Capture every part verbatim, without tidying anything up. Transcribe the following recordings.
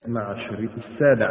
مع الشريط السابع.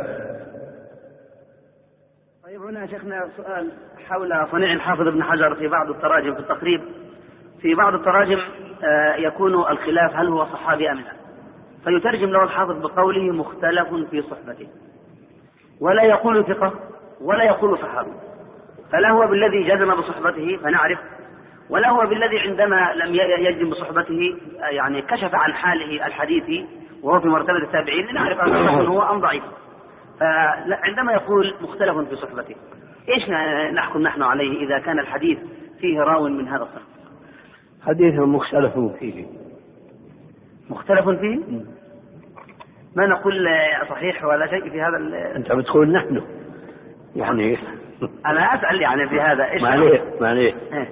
طيب هنا شيخنا سؤال حول صنيع الحافظ ابن حجر في بعض التراجم في التقريب. في بعض التراجم يكون الخلاف هل هو صحابي أم لا، فيترجم له الحافظ بقوله مختلف في صحبته، ولا يقول ثقة ولا يقول صحابي، فلا هو بالذي جزم بصحبته فنعرف، ولا هو بالذي عندما لم يجزم بصحبته يعني كشف عن حاله الحديثي وهو في مرتبة التابعين لنعرف أنه هو أم ضعيف. فعندما يقول مختلف في صحبته إيش نحكم نحن عليه إذا كان الحديث فيه راو من هذا الصنف؟ حديث مختلف فيه. مختلف فيه؟ ما نقول صحيح ولا شيء في هذا. أنت بتقول نحن يعني أنا أسأل يعني في هذا إيش معليه معليه إيه؟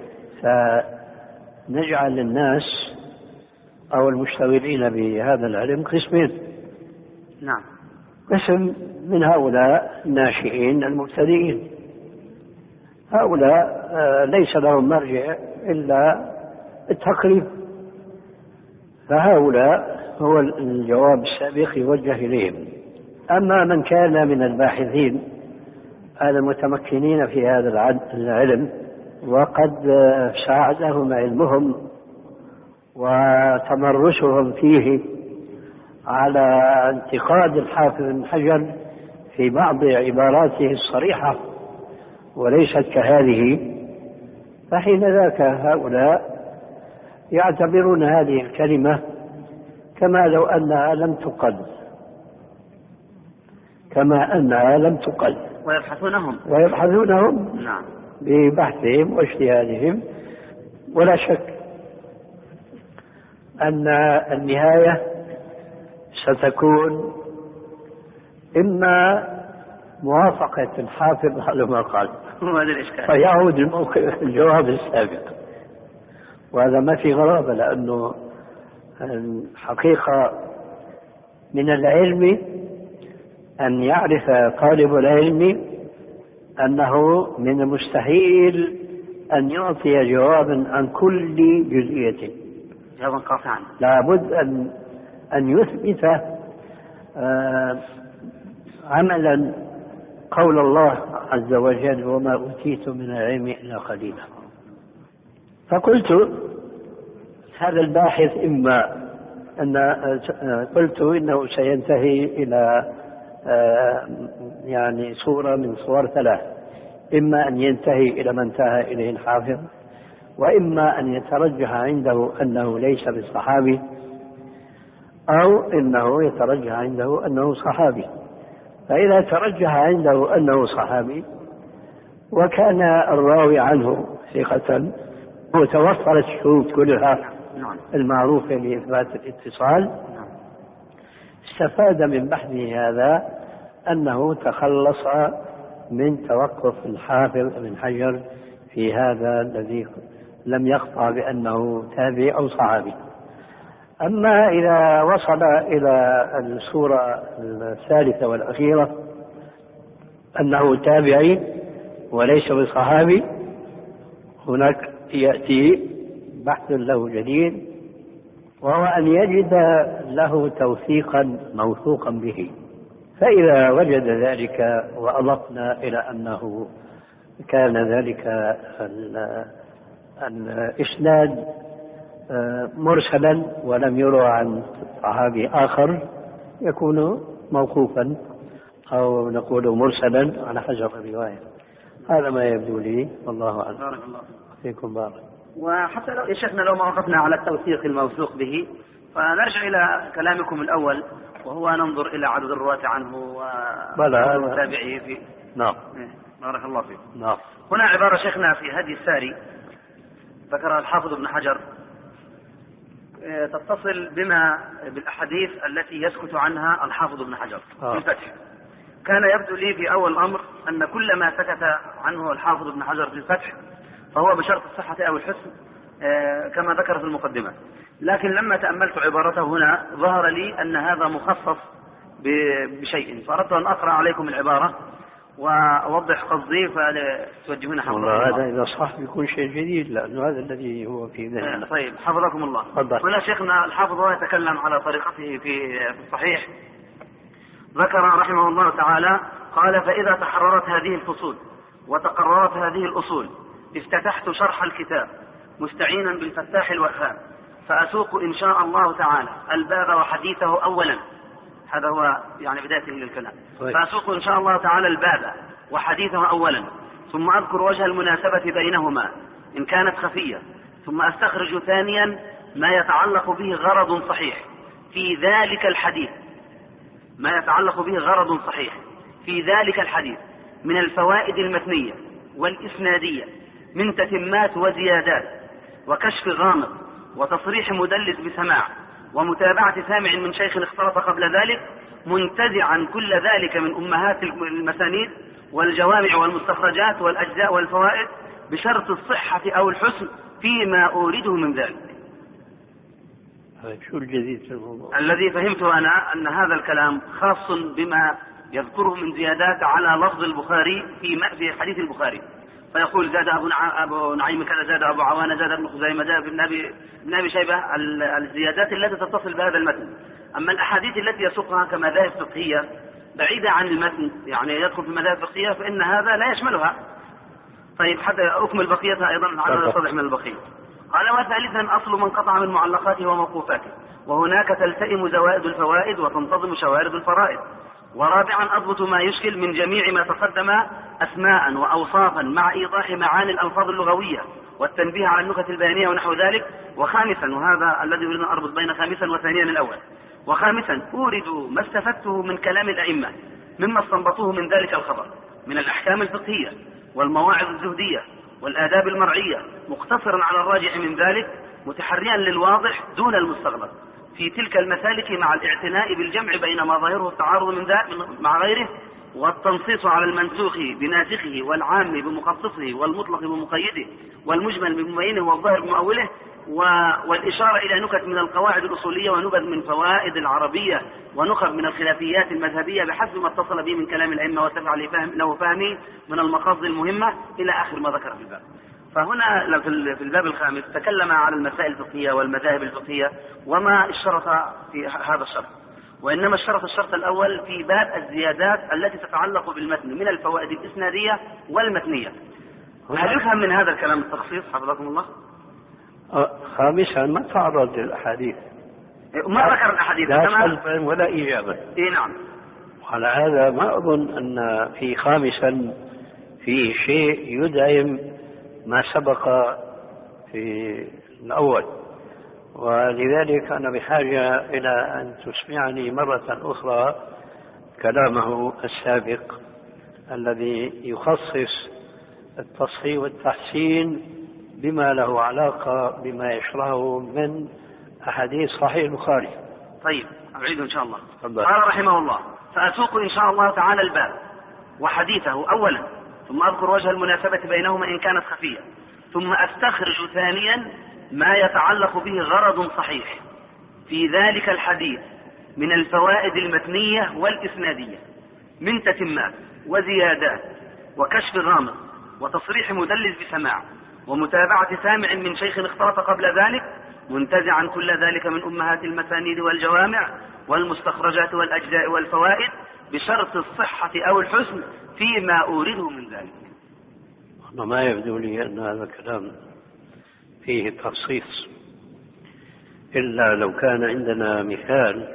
فنجعل الناس أو المشتغلين بهذا العلم قسمين. نعم. قسم من هؤلاء الناشئين المبتدئين، هؤلاء ليس لهم مرجع إلا التقريب، فهؤلاء هو الجواب السابق يوجه إليهم. أما من كان من الباحثين المتمكنين في هذا العلم وقد ساعدهم علمهم وتمرسهم فيه على انتقاد الحافظ بن حجر في بعض عباراته الصريحة وليست كهذه، فحين ذاك هؤلاء يعتبرون هذه الكلمة كما لو أنها لم تقل كما أنها لم تقل ويبحثونهم ويبحثونهم نعم ببحثهم واجتهادهم. ولا شك أن النهاية ستكون إما موافقة الحافظ على ما قال فيعود الموقف الجواب السابق، وهذا ما في غرابة، لأنه الحقيقة من العلم أن يعرف طالب العلم أنه من المستحيل أن يعطي جوابا عن كل جزئية، جوابا قاطعا. لابد أن أن يثبت آه عملا قول الله عز وجل وما أوتيت من العلم إلا قليلا. فقلت هذا الباحث إما أن قلت إنه سينتهي إلى آه يعني صورة من صور ثلاث، إما أن ينتهي إلى ما انتهى إليه الحافظ، وإما أن يترجح عنده أنه ليس بالصحابي، أو إنه يترجح عنده أنه صحابي. فإذا ترجح عنده أنه صحابي وكان الراوي عنه ثقة وتوفرت الشروط كلها المعروفة لإثبات الاتصال، استفاد من بحثه هذا أنه تخلص من توقف الحافظ بن حجر في هذا الذي لم يقطع بأنه تابعي أو صحابي. أما إذا وصل إلى الصورة الثالثة والأخيرة أنه تابعي وليس بصحابي، هناك يأتي بحث له جديد، وهو أن يجد له توثيقا موثوقا به. فإذا وجد ذلك وأضفنا إلى أنه كان ذلك الإسناد مرسلا ولم يروى عن صحابي آخر، يكون موقوفا أو نقول مرسلا على حسب الرواية. هذا ما يبدو لي، والله أعلم. بارك الله فيكم بارك. وحتى لو يا شيخنا لو ما وقفنا على التوثيق الموثوق به، فنرجع إلى كلامكم الأول وهو ننظر إلى عدد الرواة عنه ومتابعيه في. نعم. بارك الله فيك. نعم. هنا عبارة شيخنا في هدي الساري ذكرها الحافظ ابن حجر تتصل بما بالأحاديث التي يسكت عنها الحافظ ابن حجر في الفتح. كان يبدو لي في أول الأمر أن كل ما سكت عنه الحافظ ابن حجر في الفتح فهو بشرط الصحة أو الحسن كما ذكر في المقدمة، لكن لما تأملت عبارته هنا ظهر لي أن هذا مخصص بشيء، فأردت أن أقرأ عليكم العبارة وأوضح قصدي فتوجهون حفظكم الله. هذا إذا صح بيكون شيء جديد، لأنه هذا الذي هو في ذهننا. طيب حفظكم الله. هنا شيخنا الحافظ هو يتكلم على طريقته في الصحيح ذكر رحمه الله تعالى قال: فإذا تحررت هذه الفصول وتقررت هذه الأصول افتتحت شرح الكتاب مستعينا بالفتاح الوهاب، فأسوق إن شاء الله تعالى الباب وحديثه أولا. هذا هو يعني بداية للكلام. فأسوق إن شاء الله تعالى الباب وحديثه أولا، ثم أذكر وجه المناسبة بينهما إن كانت خفية، ثم أستخرج ثانيا ما يتعلق به غرض صحيح في ذلك الحديث ما يتعلق به غرض صحيح في ذلك الحديث من الفوائد المتنية والإسنادية من تتمات وزيادات وكشف غامض وتصريح مدلس بسماع ومتابعة سامع من شيخ اختلط قبل ذلك، منتزعا كل ذلك من أمهات المسانيد والجوامع والمستخرجات والأجزاء والفوائد بشرط الصحة أو الحسن فيما أورده من ذلك. شو الجديد في الموضوع؟ الذي فهمته أنا أن هذا الكلام خاص بما يذكره من زيادات على لفظ البخاري في حديث البخاري، فيقول زاد أبو, أبو نعيم كذا، زاد أبو عوانة، زاد ابن خزيمة، زاد ابن أبي, ابن أبي شيبة، الزيادات التي تتصل بهذا المتن. أما الأحاديث التي يسوقها كمذاهب فقهية بعيدة عن المتن، يعني يدخل في مذاهب فقهية، فإن هذا لا يشملها. طيب حتى أكمل بقيتها أيضا على يتضح من البقية. قال: وثالثا أصل من قطع من معلقاته وموقوفاته، وهناك تلتئم زوائد الفوائد وتنتظم شوارد الفرائد. ورابعا أضبط ما يشكل من جميع ما تقدم أسماء وأوصافا مع إيضاح معاني الألفاظ اللغوية والتنبيه على النكت البيانية ونحو ذلك. وخامسا، وهذا الذي أريد أن أربط بين خامسا وثانيا الأول، وخامسا أورد ما استفدته من كلام الأئمة مما استنبطوه من ذلك الخبر من الأحكام الفقهية والمواعظ الزهدية والآداب المرعية، مقتصرا على الراجح من ذلك، متحريا للواضح دون المستغرب في تلك المسالك، مع الاعتناء بالجمع بين ما ظاهره التعارض من ذلك مع غيره، والتنصيص على المنسوخ بناسخه والعام بمخصصه والمطلق بمقيده والمجمل بمبينه والظاهر بمؤوله، والإشارة إلى نكت من القواعد الأصولية ونبذ من فوائد العربية ونخب من الخلافيات المذهبية بحسب ما اتصل به من كلام الأئمة وتبع له فهمي من المقاصد المهمة إلى آخر ما ذكر في الباب. فهنا في الباب الخامس تكلم على المسائل الفقهية والمذاهب الفقهية وما اشترط في هذا الشرط، وإنما اشترط الشرط الأول في باب الزيادات التي تتعلق بالمتن من الفوائد الإسنادية والمتنية. هل يفهم من هذا الكلام التخصيص حفظكم الله؟ خامسا ما تعرض للأحاديث، ما ذكر الأحاديث لا سلبا ولا إيجابا. إيه نعم. وعلى هذا ما أظن أن في خامسا في شيء يدعم ما سبق في الأول، ولذلك أنا بحاجة إلى أن تسمعني مرة أخرى كلامه السابق الذي يخصص التصحيح والتحسين بما له علاقة بما يشرحه من أحاديث صحيح البخاري. طيب أعيد إن شاء الله. قال رحمه الله: فأسوق إن شاء الله تعالى الباب وحديثه أولا، ثم أذكر وجه المناسبة بينهما إن كانت خفية، ثم أستخرج ثانيا ما يتعلق به غرض صحيح في ذلك الحديث من الفوائد المتنية والإسنادية من تتمات وزيادات وكشف غامض وتصريح مدلس بسماع ومتابعة سامع من شيخ اختلط قبل ذلك، منتزعا كل ذلك من أمهات المسانيد والجوامع والمستخرجات والأجزاء والفوائد بشرط الصحة أو الحسن فيما أورده من ذلك. ما يبدو لي أن هذا الكلام فيه تخصيص، إلا لو كان عندنا مثال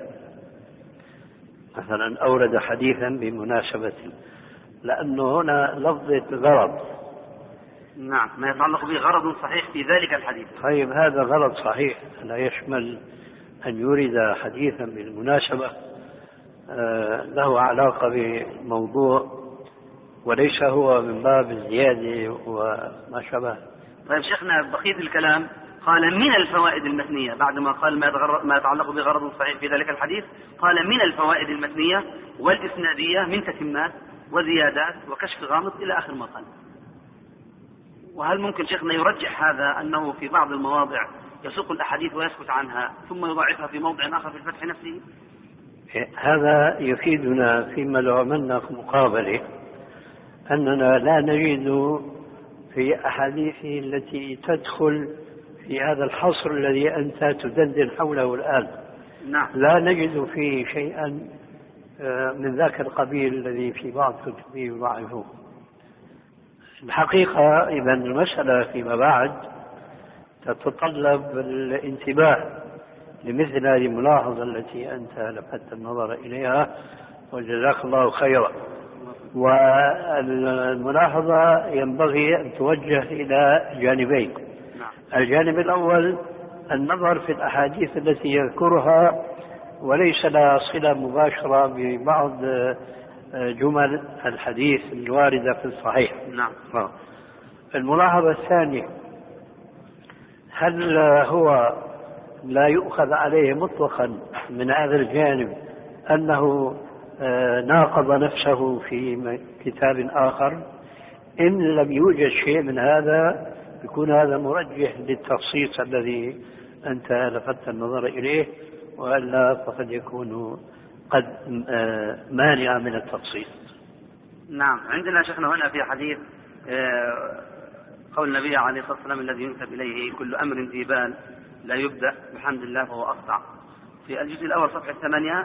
مثلا أورد حديثا بمناسبة، لأنه هنا لفظة غرض. نعم، ما يتعلق به غرض صحيح في ذلك الحديث. طيب هذا غرض صحيح لا يشمل أن يورد حديثا بالمناسبة له علاقة بموضوع وليس هو من باب الزيادة وما شابه. طيب شيخنا بقية الكلام قال من الفوائد المتنية، بعد ما قال ما يتعلق بغرض صحيح في ذلك الحديث قال من الفوائد المتنية والإسنادية من تتمات وزيادات وكشف غامض إلى آخر ما قال. وهل ممكن شيخنا يرجح هذا أنه في بعض المواضع يسوق الأحاديث ويسكت عنها ثم يضاعفها في موضع آخر في الفتح نفسه؟ هذا يفيدنا فيما لو عملنا مقابلة أننا لا نجد في أحاديثه التي تدخل في هذا الحصر الذي أنت تدندن حوله الآن. نعم. لا نجد فيه شيئا من ذاك القبيل الذي في بعض كتبه يضعفه. الحقيقة إذا المسألة فيما بعد تتطلب الانتباه لمثل هذه الملاحظة التي أنت لفتت النظر إليها، وجزاك الله خيرا. والملاحظة ينبغي أن توجه إلى جانبين. الجانب الأول النظر في الأحاديث التي يذكرها وليس لها صلة مباشرة ببعض جمل الحديث الواردة في الصحيح. نعم. الملاحظة الثانية، هل هو لا يؤخذ عليه مطلقا من هذا الجانب أنه ناقض نفسه في كتاب آخر؟ إن لم يوجد شيء من هذا يكون هذا مرجح للتخصيص الذي أنت لفتت النظر إليه، وإلا فقد يكون قد مانع من التخصيص. نعم. عندنا شيخنا هنا في حديث قول النبي عليه الصلاة والسلام الذي ينسب إليه كل أمر ذي بال لا يبدأ بحمد الله فهو أقطع، في الجزء الأول صفحة ثمانية.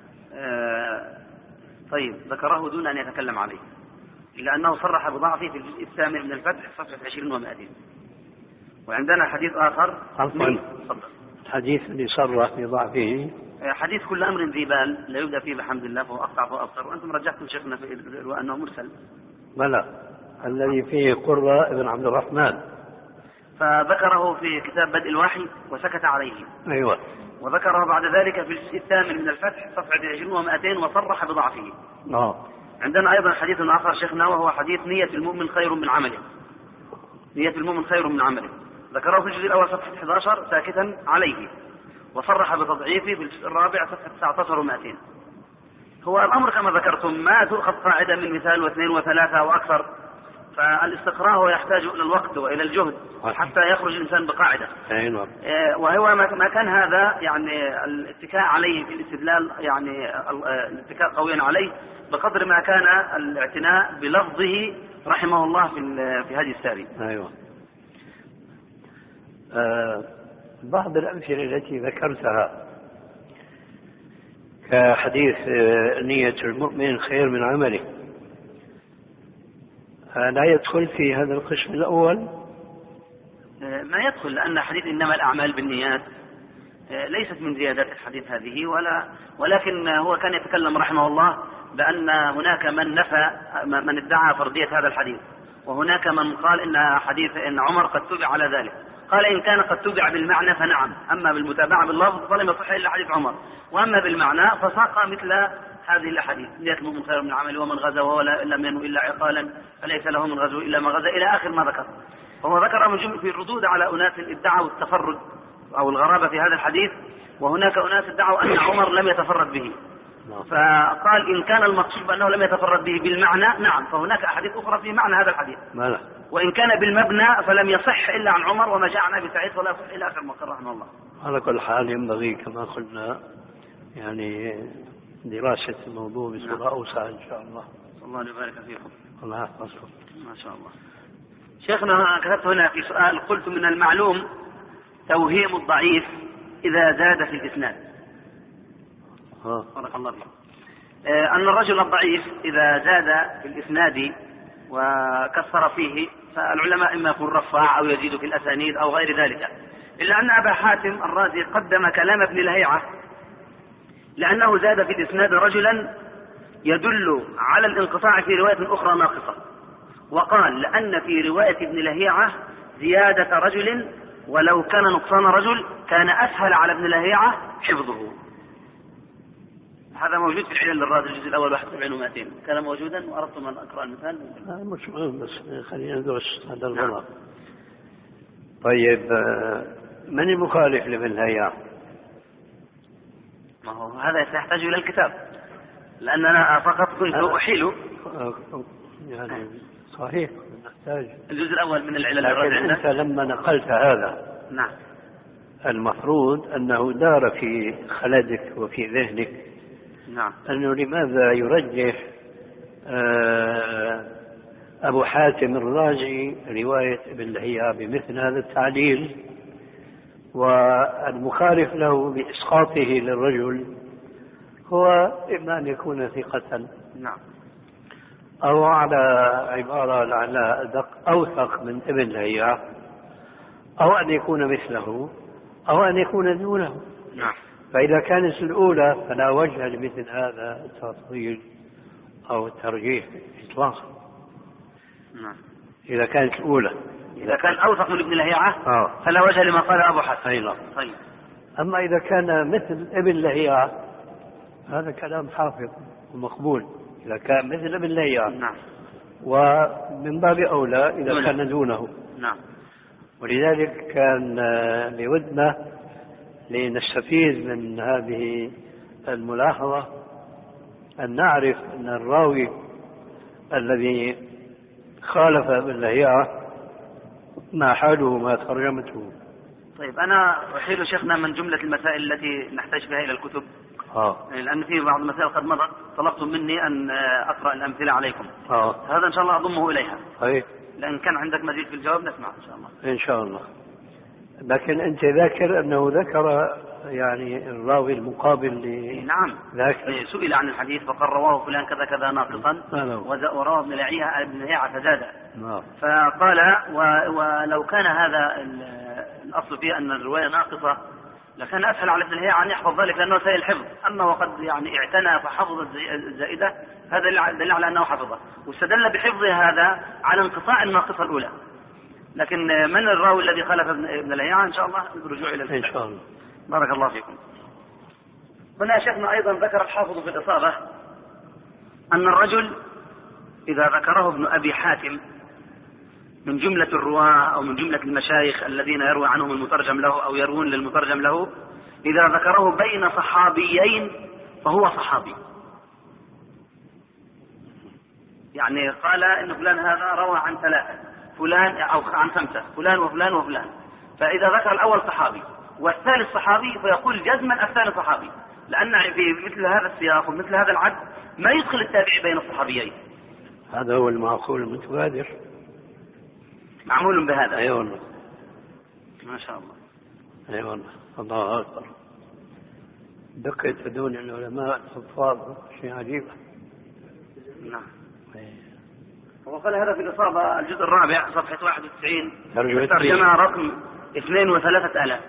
طيب ذكره دون أن يتكلم عليه، إلا أنه صرح بضعفه في الجزء الثامن من الفتح صفحة عشرين ومائتين. وعندنا حديث آخر. عفوا، الحديث اللي صرح بضعفه حديث كل أمر ذي بال لا يبدأ فيه بحمد الله فهو أقطع فهو أبصر، وأنتم رجحتم شيخنا في أنه مرسل. بلى، الذي فيه قرة ابن عبد الرحمن، فذكره في كتاب بدء الوحي وسكت عليه. أيوة. وذكره بعد ذلك في الجزء الثامن من الفتح صفحة عشرين ومائتين وصرح بضعفه. آه. عندنا أيضا حديث آخر شيخنا وهو حديث نية المؤمن خير من عمله. نية المؤمن خير من عمله، ذكره في الجزء الأول صفحة أحد عشر ساكتا عليه، وصرح بتضعيفه في الجزء الرابع صفحة تسعة عشر ومائتين. هو الأمر كما ذكرتم ما تؤخذ قاعدة من مثال واثنين وثلاثة وأكثر، فالاستقراء يحتاج إلى الوقت وإلى الجهد حتى يخرج الإنسان بقاعدة. أيوة. وهو ما كان هذا يعني الاتكاء عليه في الاستدلال، يعني الاتكاء قويا عليه بقدر ما كان الاعتناء بلفظه رحمه الله في في هذه الساري. أيوة. آه بعض الأمثلة التي ذكرتها كحديث آه نية المؤمن خير من عمله، آه لا يدخل في هذا القسم الأول؟ آه ما يدخل، لأن حديث إنما الأعمال بالنيات آه ليست من زيادات الحديث هذه، ولا ولكن هو كان يتكلم رحمه الله بأن هناك من نفى من ادعى فردية هذا الحديث، وهناك من قال إن حديث إن عمر قد تبع على ذلك. قال إن كان قد تبع بالمعنى فنعم، أما بالمتابعة باللفظ فلم يصح إلا حديث عمر، وأما بالمعنى فساق مثل هذه الأحاديث نية المؤمن خير من عمل ومن غزا وهو لم ينو إلا عقالا فليس له من غزو إلا ما غزا إلى آخر ما ذكر. وهو ذكر من جمله في الردود على أناس ادعوا التفرد أو الغرابة في هذا الحديث، وهناك أناس ادعوا أن عمر لم يتفرد به، فقال إن كان المقصود بأنه لم يتفرد به بالمعنى نعم، فهناك أحاديث أخرى في معنى هذا الحديث، وإن كان بالمبنى فلم يصح إلا عن عمر وما جاء عن أبي سعيد ولا يصح إلى آخر ما قال رحمه الله. على كل حال ينبغي كما قلنا يعني دراسة الموضوع بصورة أوسع إن شاء الله. الله يبارك فيكم. الله يحفظكم. ما شاء الله. شيخنا كتبت هنا في سؤال، قلت من المعلوم توهيم الضعيف إذا زاد في الإسناد. بارك الله فيك. أن الرجل الضعيف إذا زاد في الإسناد وكثر فيه فالعلماء إما يكون رفاع أو يزيد في الأسانيد أو غير ذلك، إلا أن أبا حاتم الرازي قدم كلام ابن لهيعة لأنه زاد في الإسناد رجلا يدل على الانقطاع في رواية أخرى ناقصة، وقال لأن في رواية ابن لهيعة زيادة رجل ولو كان نقصان رجل كان أسهل على ابن لهيعة حفظه. هذا موجود في العلل للرازي الجزء الأول واحد وسبعين ومائتين، كان موجودا وأردتم أن أقرأ المثال. مش مهم، بس خلينا ندرس هذا الغلط. طيب من المخالف لابن لهيعة؟ ما هو هذا سيحتاج إلى الكتاب، لأننا فقط كنت أحيله. يعني صحيح نحتاج الجزء الأول من العلل للرازي. لكن أنت لما نقلت هذا نعم المفروض أنه دار في خلدك وفي ذهنك نعم أنه لماذا يرجح أبو حاتم الرازي رواية ابن لهيعة بمثل هذا التعليل، والمخالف له بإسقاطه للرجل هو إما أن يكون ثقة، نعم، أو على عبارة على أدق أوثق من ابن لهيعة، أو أن يكون مثله، أو أن يكون دونه. نعم. فإذا كانت الأولى فلا وجه لمثل هذا التفضيل أو الترجيح إطلاقا. نعم. إذا كانت الأولى، إذا كان أوثق من ابن لهيعة آه. فلا وجه لما قال أبو حسن. أيضا. طيب. أما إذا كان مثل ابن لهيعة هذا كلام حافظ ومقبول، إذا كان مثل ابن لهيعة. نعم. ومن باب أولى إذا دونه. كان دونه. نعم. ولذلك كان لودنا لنستفيد من هذه الملاحظة أن نعرف أن الراوي الذي خالف ابن لهيعة ما حاله ما ترجمته. طيب أنا أحيل شيخنا من جملة المسائل التي نحتاج بها إلى الكتب. آه. لأن في بعض المسائل قد مضت طلبتم مني أن أقرأ الأمثلة عليكم. آه. هذا إن شاء الله أضمه إليها. أي. لأن كان عندك مزيد في الجواب نسمع إن شاء الله. إن شاء الله. لكن أنت ذاكر أنه ذكر يعني الراوي المقابل ل نعم. ذاكر. سئل عن الحديث فقال رواه فلان كذا كذا ناقصا وروى ابن لهيعة فزاد. نعم. فقال ولو كان هذا الأصل فيه أن الرواية ناقصة لكان أسهل على ابن لهيعة أن يحفظ ذلك لأنه سيء الحفظ. أما وقد يعني اعتنى فحفظ الزائدة هذا دليل على أنه حفظه، واستدل بحفظه هذا على انقطاع الناقصة الأولى. لكن من الراوي الذي خالف ابن لهيعة إن شاء الله الرجوع إلى الكتاب. إن شاء الله. بارك الله فيكم. هنا شيخنا أيضا ذكر الحافظ في الإصابة أن الرجل إذا ذكره ابن أبي حاتم من جملة الرواة أو من جملة المشايخ الذين يروي عنهم المترجم له أو يروون للمترجم له، إذا ذكره بين صحابيين فهو صحابي. يعني قال إن فلان هذا روى عن ثلاثة، فلان أو عن خمسة، فلان وفلان وفلان، فإذا ذكر الأول صحابي والثالث صحابي فيقول جزما الثالث صحابي، لأن في مثل هذا السياق ومثل هذا العد ما يدخل التابعي بين الصحابيين. هذا هو المعقول المتبادر. معمول بهذا. أي والله. ما شاء الله. أي والله. الله أكبر. دقة هذول العلماء الحفاظ شيء عجيب. نعم. وقال هذا في الإصابة الجزء الرابع صفحة واحد وتسعين ترجمة رقم اثنين وثلاثة آلاف.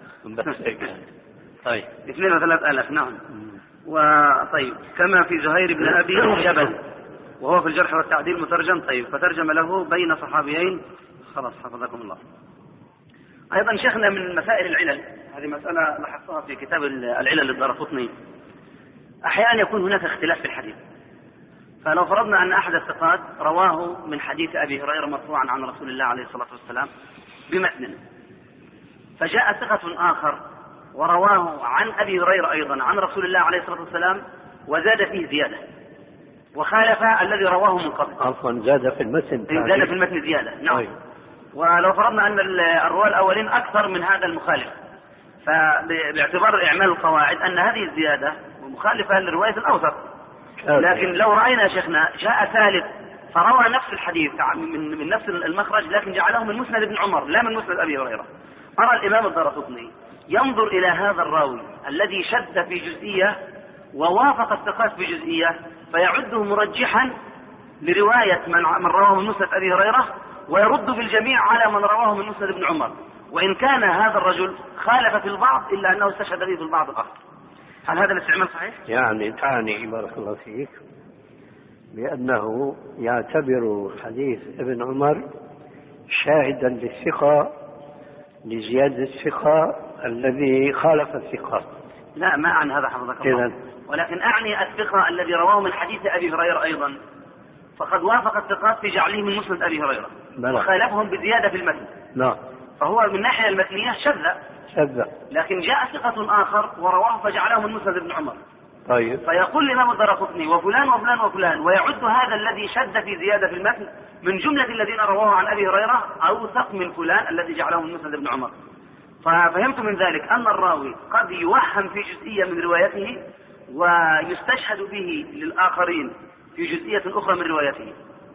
طيب. اثنين وثلاثة آلاف. نعم. وطيب كما في زهير بن أبي جبل وهو في الجرح والتعديل مترجم. طيب فترجم له بين صحابيين. خلاص حفظكم الله. أيضا شيخنا من مسائل العلل، هذه مسألة لاحظتها في كتاب العلل للدارقطني، أحيانا يكون هناك اختلاف في الحديث. فلو فرضنا أن أحد الثقات رواه من حديث أبي هريرة مرفوعا عن رسول الله عليه الصلاة والسلام بمتن، فجاء ثقة آخر ورواه عن أبي هريرة أيضا عن رسول الله عليه الصلاة والسلام وزاد فيه زيادة وخالف الذي رواه من قبل. عفوا زاد في المتن. زاد في المتن زيادة. نعم. أي. ولو فرضنا أن الرواة الأولين أكثر من هذا المخالف، فباعتبار إعمال القواعد أن هذه الزيادة مخالفة للرواية الأوسط. لكن لو رأينا شيخنا جاء ثالث فروى نفس الحديث من, من نفس المخرج لكن جعله من مسند ابن عمر لا من مسند أبي هريرة، أرى الإمام الدارقطني ينظر إلى هذا الراوي الذي شد في جزئية ووافق الثقات في جزئية فيعده مرجحا لرواية من, من رواه من مسند أبي هريرة ويرد بالجميع على من رواه من مسند ابن عمر، وإن كان هذا الرجل خالف في البعض إلا أنه استشهد به في البعض الآخر. هل هذا الاستعمال صحيح؟ يعني تعني بارك الله فيك بأنه يعتبر حديث ابن عمر شاهدا للثقة لزيادة الثقة الذي خالف الثقة. لا ما أعني هذا حفظك الله، ولكن أعني الثقة الذي رواه من حديث أبي هريرة أيضا فقد وافق الثقات في جعله من مسند أبي هريرة وخالفهم بزيادة في المتن. نعم. فهو من الناحية المتنية شذ شذ، لكن جاء ثقة آخر ورواه فجعله من مسند ابن عمر. طيب. فيقول الإمام الدارقطني وفلان وفلان وفلان ويعد هذا الذي شد في زيادة في المتن من جملة الذين رواه عن أبي هريرة أوثق من فلان الذي جعله من مسند ابن عمر. ففهمت من ذلك أن الراوي قد يوهم في جزئية من روايته ويستشهد به للآخرين في جزئية أخرى من روايته.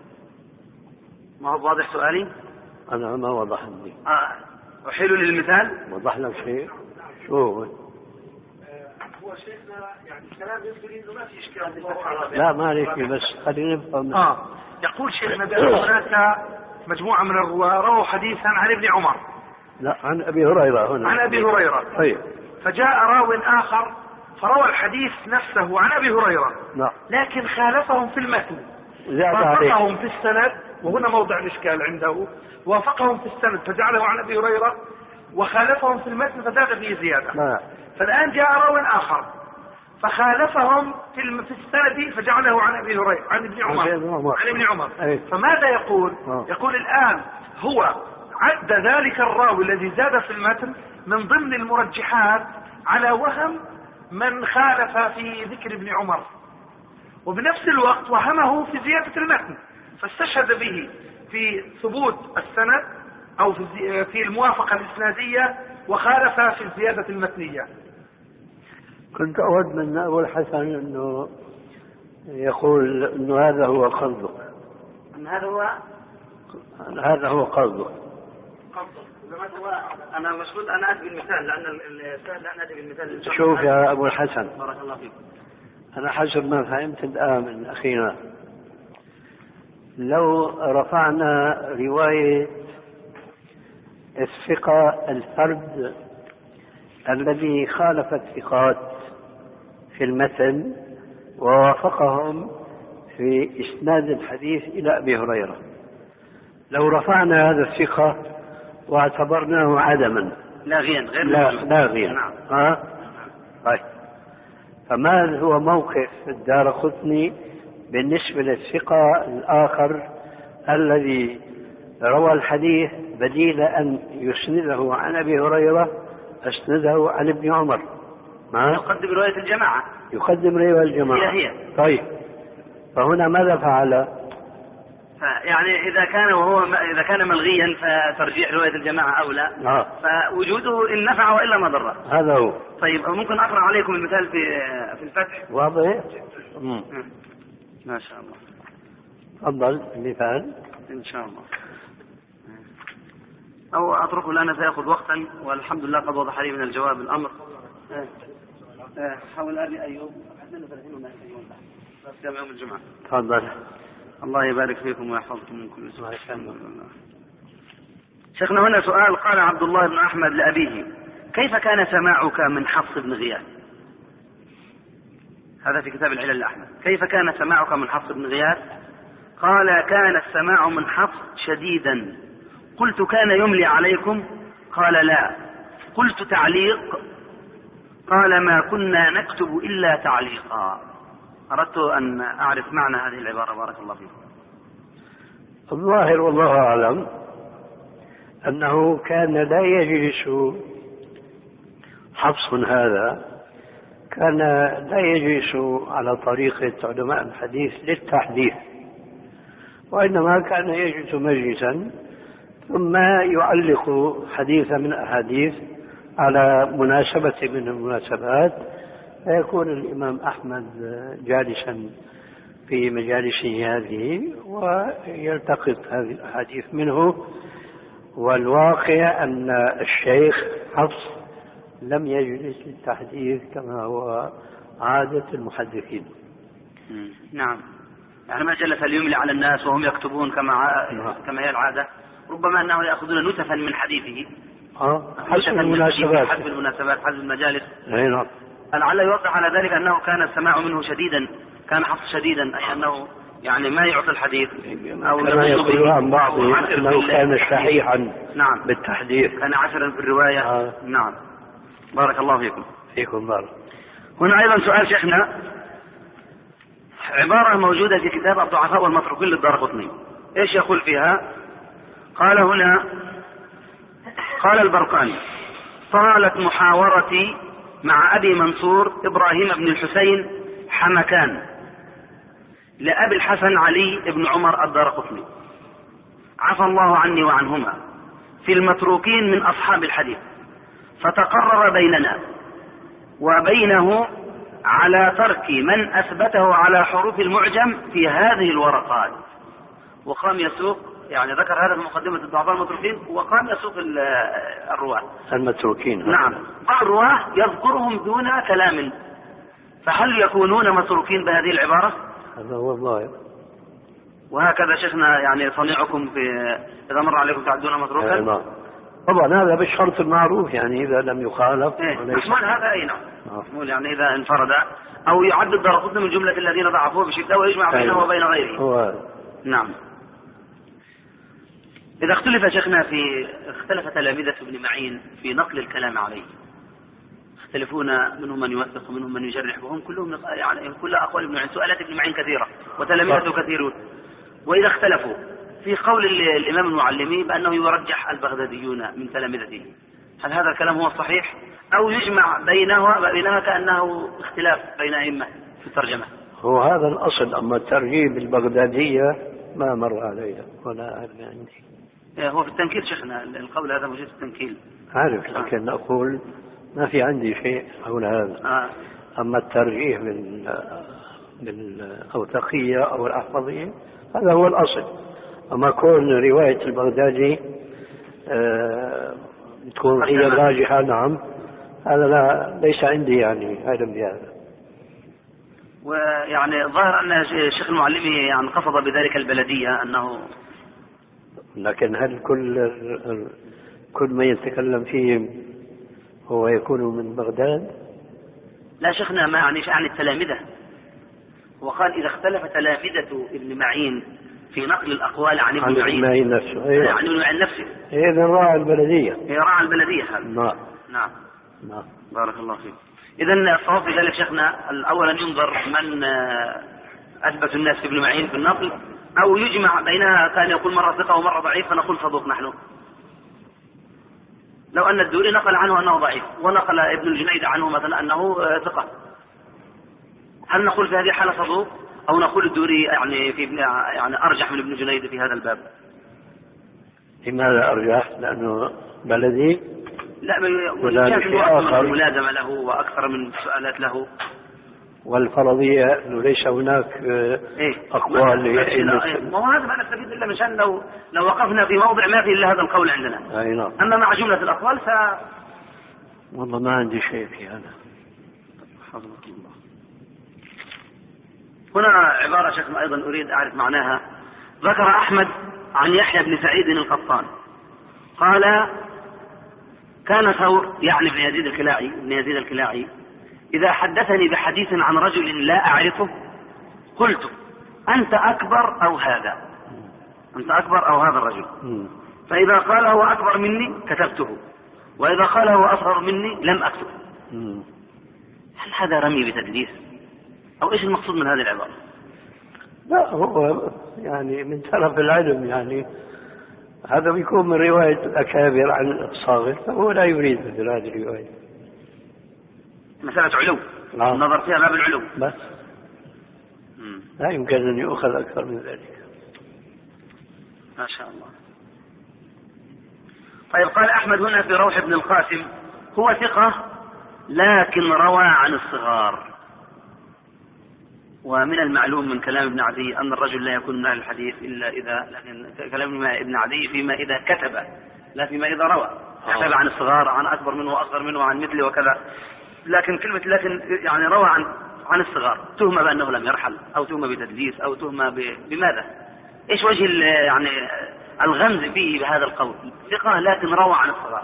ما هو واضح سؤالي؟ أنا ما وضح لي. آه. أحيل للمثال. وضح لك شيء. شو هو هو شيخنا يعني كلام يبدو انه ما في اشكال. لا ما عليك، بس خلينا نفهم. اه يقول شيخنا بأن هناك مجموعة من الرواة رووا حديثا عن ابن عمر. لا عن ابي هريرة هنا. عن ابي هريرة. طيب. فجاء راو اخر فروى الحديث نفسه عن ابي هريرة. نعم. لكن خالفهم في المتن. وافقهم في السند، وهنا موضع الاشكال عنده، وافقهم في السند فجعله عن ابي هريرة، وخالفهم في المتن فزاد فيه زيادة. نعم. فالآن جاء راو آخر فخالفهم في في السند فجعله عن ابي هريرة عن ابن عمر عن ابن عمر. فماذا يقول؟ أوه. يقول الآن هو عد ذلك الراوي الذي زاد في المتن من ضمن المرجحات على وهم من خالف في ذكر ابن عمر، وبنفس الوقت وهمه في زيادة المتن، فاستشهد به في ثبوت السند أو في في الموافقة الإسنادية، وخالف في الزيادة المتنية. كنت أود من أبو الحسن أنه يقول أنه هذا هو قصدك. أن هذا هو هذا هو قصدك. قصدك هو أنا مشغول أنا أتي بالمثال لأن السهل لا نأتي بالمثال. شوف يا أبو الحسن، بارك الله فيك، أنا حسب ما فهمت الآن من أخينا، لو رفعنا رواية الثقة الفرد الذي خالف الثقات في المتن ووافقهم في إسناد الحديث إلى أبي هريرة، لو رفعنا هذا الثقة واعتبرناه عدما لاغيا غير لا لاغيا نعم. ها طيب، فما هو موقف الدارقطني بالنسبة للثقة الآخر الذي روى الحديث بديل أن يسنده عن أبي هريرة أسنده عن ابن عمر؟ ما يقدم رواية الجماعة يقدم رواية الجماعة. هي هي. طيب، فهنا ماذا فعل؟ يعني إذا كان وهو إذا كان ملغيا فترجيح رواية الجماعة أولى، آه. فوجوده إن نفع وإلا ما ضر. هذا هو. طيب ممكن أقرأ عليكم المثال في في الفتح؟ واضح؟ ما شاء الله. تفضل المثال إن شاء الله، أو أتركه لأنه سيأخذ وقتا، والحمد لله قد وضح لي من الجواب الأمر. حول أبي أيوب بس يوم الجمعة. تفضل. الله يبارك فيكم ويحفظكم من كل سوء. شيخنا هنا سؤال، قال عبد الله بن أحمد لأبيه: كيف كان سماعك من حفص بن غياث؟ هذا في كتاب العلل لأحمد. كيف كان سماعك من حفص بن غياث؟ قال: كان السماع من حفص شديدا. قلت: كان يملي عليكم؟ قال: لا. قلت: تعليق؟ قال: ما كنا نكتب إلا تعليقا. أردت أن أعرف معنى هذه العبارة، بارك الله فيكم. الظاهر والله أعلم أنه كان لا يجلس حفص هذا، كان لا يجلس على طريقة علماء الحديث للتحديث، وإنما كان يجلس مجلسا ثم يعلق حديثا من أحاديث على مناسبة من المناسبات، فيكون الإمام أحمد جالسا في مجالسه هذه ويلتقط هذه الأحاديث منه. والواقع أن الشيخ حفص لم يجلس للتحديث كما هو عادة المحدثين. نعم، يعني ما جلس ليملي على الناس وهم يكتبون كما كما هي العادة، ربما أنه يأخذون نتفا من حديثه اه حسب المناسبات حسب المناسبات حسب المجالس. نعم. لعل يوضح على ذلك أنه كان السماع منه شديدا، كان حفص شديدا، أي أنه يعني ما يعطي الحديث أو كما يقول عن بعض أنه كان صحيحا. نعم بالتحديث، كان عسرا في الرواية. آه. نعم، بارك الله فيكم. فيكم بارك. هنا أيضا سؤال شيخنا، عبارة موجودة في كتاب الضعفاء والمتروكين للدارقطني، إيش يقول فيها؟ قال هنا، قال البرقاني: طالت محاورتي مع أبي منصور إبراهيم بن الحسين حمكان لأبي الحسن علي بن عمر الدارقطني عفى الله عني وعنهما في المتروكين من أصحاب الحديث، فتقرر بيننا وبينه على ترك من أثبته على حروف المعجم في هذه الورقات. وقام يسوق، يعني ذكر هذا في مقدمة الضعفاء المتروكين، وقام يسوق الرواة المتروكين. نعم، بعض الرواة يذكرهم دون كلام فهل يكونون متروكين بهذه العبارة؟ هذا هو الظاهر. وهكذا شيخنا يعني صنيعكم في إذا مر عليكم تعدون متروكا؟ نعم. طبعا هذا بالشرط المعروف، يعني إذا لم يخالف. محمول هذا أي نعم. محمول يعني إذا انفرد أو يعد الدارقطني من جملة الذين ضعفوه بشدة ويجمع بينه وبين غيره. هو. نعم. إذا اختلف شيخنا في اختلف تلامذة ابن معين في نقل الكلام عليه، يختلفون منهم من يوثق ومنهم من يجرح، وهم كلهم يعني كل أقوال ابن معين، سؤالات ابن معين كثيرة وتلامذته كثيرون. وإذا اختلفوا في قول الإمام المعلمي بأنه يرجح البغداديون من تلامذته، هل هذا الكلام هو الصحيح أو يجمع بينها بينها كأنه اختلاف بين أئمة في الترجمة؟ هو هذا الأصل، أما الترجيب البغدادية ما مر عليها ولا أعلم عندي. هو في التنكيل شيخنا القول هذا موجود في التنكيل. عارف، لكن آه. أقول ما في عندي شيء حول هذا. آه. أما الترجيح بالأوثقية أو الأحفظية هذا هو الأصل. أما كون رواية البغدادي آه تكون هي الراجحة، نعم، هذا لا ليس عندي يعني علم بهذا. ويعني ظاهر أن الشيخ المعلمي يعني قصد بذلك البلدية أنه، لكن هل كل كل ما يتكلم فيه هو يكون من بغداد؟ لا شيخنا، ما يعني عن التلامذة. وقال إذا اختلف تلامذة ابن معين في نقل الأقوال عن ابن معين, معين نفسه، أيوة. عن ابن معين نفسه، إذا راعى البلدية. هي راعى البلدية هذا. نعم نعم نعم. بارك الله فيك. إذن الصواب في ذلك شيخنا أولا ينظر من أثبت الناس في ابن معين في النقل، أو يجمع بينها، كان يقول مرة ثقة ومرة ضعيف فنقول صدوق نحن. لو أن الدوري نقل عنه أنه ضعيف ونقل ابن الجنيد عنه مثلا أنه ثقة، هل نقول في هذه الحالة صدوق أو نقول الدوري يعني في يعني أرجح من ابن جنيد في هذا الباب؟ لماذا أرجح؟ لأنه بلدي؟ لا، أكثر من ملازمة له وأكثر من سؤالات له. والفرضية أنه ليس هناك إيه؟ أقوال. ما هو هذا ما نستفيد إلا مشان لو لو وقفنا في موضع ما في إلا هذا القول عندنا. أي نعم. أما مع جملة الأقوال ف والله ما عندي شيء في هذا. حفظك الله. هنا عبارة شيخنا أيضا أريد أعرف معناها. ذكر أحمد عن يحيى بن سعيد القطان قال: كان ثور يعني ابن يزيد الكلاعي ابن يزيد الكلاعي إذا حدثني بحديث عن رجل لا أعرفه قلت: أنت أكبر أو هذا؟ أنت أكبر أو هذا الرجل؟ فإذا قال هو أكبر مني كتبته، وإذا قال هو أصغر مني لم أكتبه. هل هذا رمي بتدليس أو إيش المقصود من هذه العبارة؟ لا، هو يعني من طرف العلم، يعني هذا بيكون من رواية الأكابر عن الصاغر، فهو لا يريد مثل هذه الرواية. مسألة علو، نعم. النظر فيها باب العلو بس. مم. لا يمكن أن يؤخذ أكثر من ذلك. ما شاء الله. طيب، قال أحمد هنا في روح بن القاسم: هو ثقة لكن روى عن الصغار. ومن المعلوم من كلام ابن عدي أن الرجل لا يكون من أهل الحديث إلا إذا، لكن كلام ابن عدي فيما إذا كتب لا فيما إذا روى. كتب عن الصغار، عن أكبر منه وأصغر منه، عن مثله وكذا. لكن كلمة لكن يعني روى عن عن الصغار تهمة بأنه لم يرحل، أو تهمة بتدليس، أو تهمة بماذا؟ إيش وجه يعني الغمز فيه بهذا القول؟ ثقة لكن روى عن الصغار،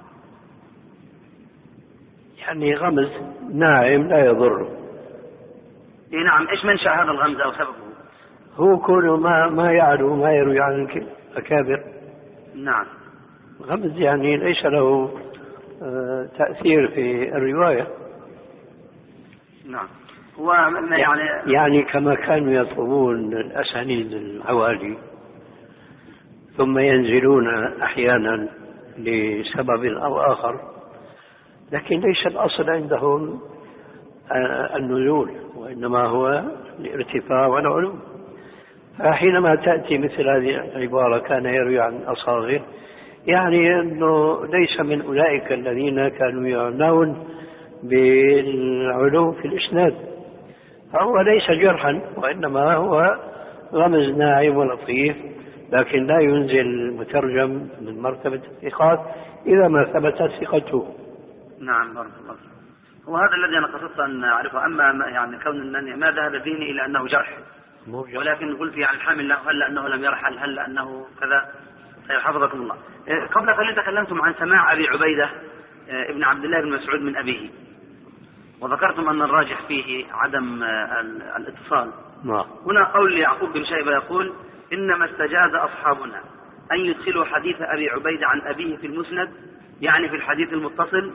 يعني غمز ناعم لا يضر. إيه نعم. إيش منشأ هذا الغمز أو سببه؟ هو كونه ما ما يعلو ما يروي عن الأكابر. نعم. غمز يعني ليس له تأثير في الرواية. نعم. هو يعني يعني كما كانوا يطلبون الأسانيد العوالي ثم ينزلون أحيانا لسبب أو آخر، لكن ليس الأصل عندهم النزول، وإنما هو الارتفاع والعلو. فحينما تأتي مثل هذه العبارة كان يروي عن أصاغر، يعني أنه ليس من أولئك الذين كانوا يعنون بالعلو في الإسناد، فهو ليس جرحا، وإنما هو رمز ناعم ولطيف، لكن لا ينزل المترجم من مرتبة الثقات إذا ما ثبتت ثقته. نعم بارك الله. وهذا الذي أنا قصدت أن أعرفه. أما يعني كون أنني ما ذهب ذهني إلى أنه جرح، ولكن قلت يعني الحامل له هل أنه لم يرحل، هل أنه كذا. حفظكم الله. قبل قليل تكلمتم عن سماع أبي عبيدة ابن عبد الله بن مسعود من أبيه، وذكرتم أن الراجح فيه عدم الاتصال. هنا قول يعقوب بن شيبة يقول إنما استجاز أصحابنا أن يدخلوا حديث أبي عبيدة عن أبيه في المسند، يعني في الحديث المتصل.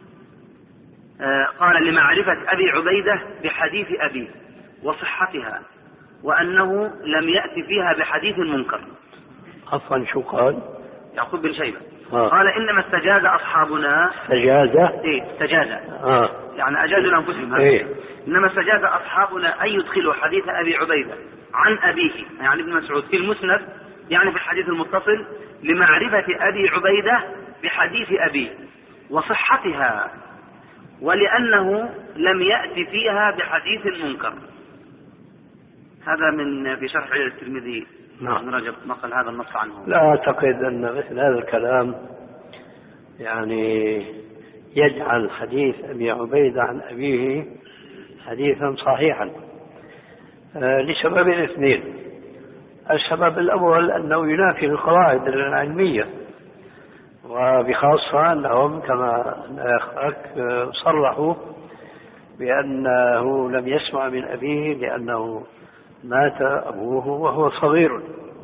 قال لمعرفة أبي عبيدة بحديث أبيه وصحتها، وأنه لم يأتي فيها بحديث منكر. عفوا شو قال يعقوب بن شيبة؟ آه. قال إنما استجاز أصحابنا. استجاز إيه استجاز آه. يعني أجازوا لأنفسهم. إيه. إنما استجاز أصحابنا أن يدخلوا حديث أبي عبيدة عن أبيه يعني ابن مسعود في المسند، يعني في الحديث المتصل، لمعرفة أبي عبيدة بحديث أبيه وصحتها، ولأنه لم يأتي فيها بحديث منكر. هذا من في شرح الترمذي. نعم. رجب نقل هذا النص عنه. لا أعتقد أن مثل هذا الكلام يعني يجعل حديث أبي عبيدة عن أبيه حديثا صحيحا آه لسببين اثنين. السبب الأول أنه ينافي القواعد العلمية، وبخاصة أنهم كما أخبرك صرحوا بأنه لم يسمع من أبيه لأنه مات أبوه وهو صغير.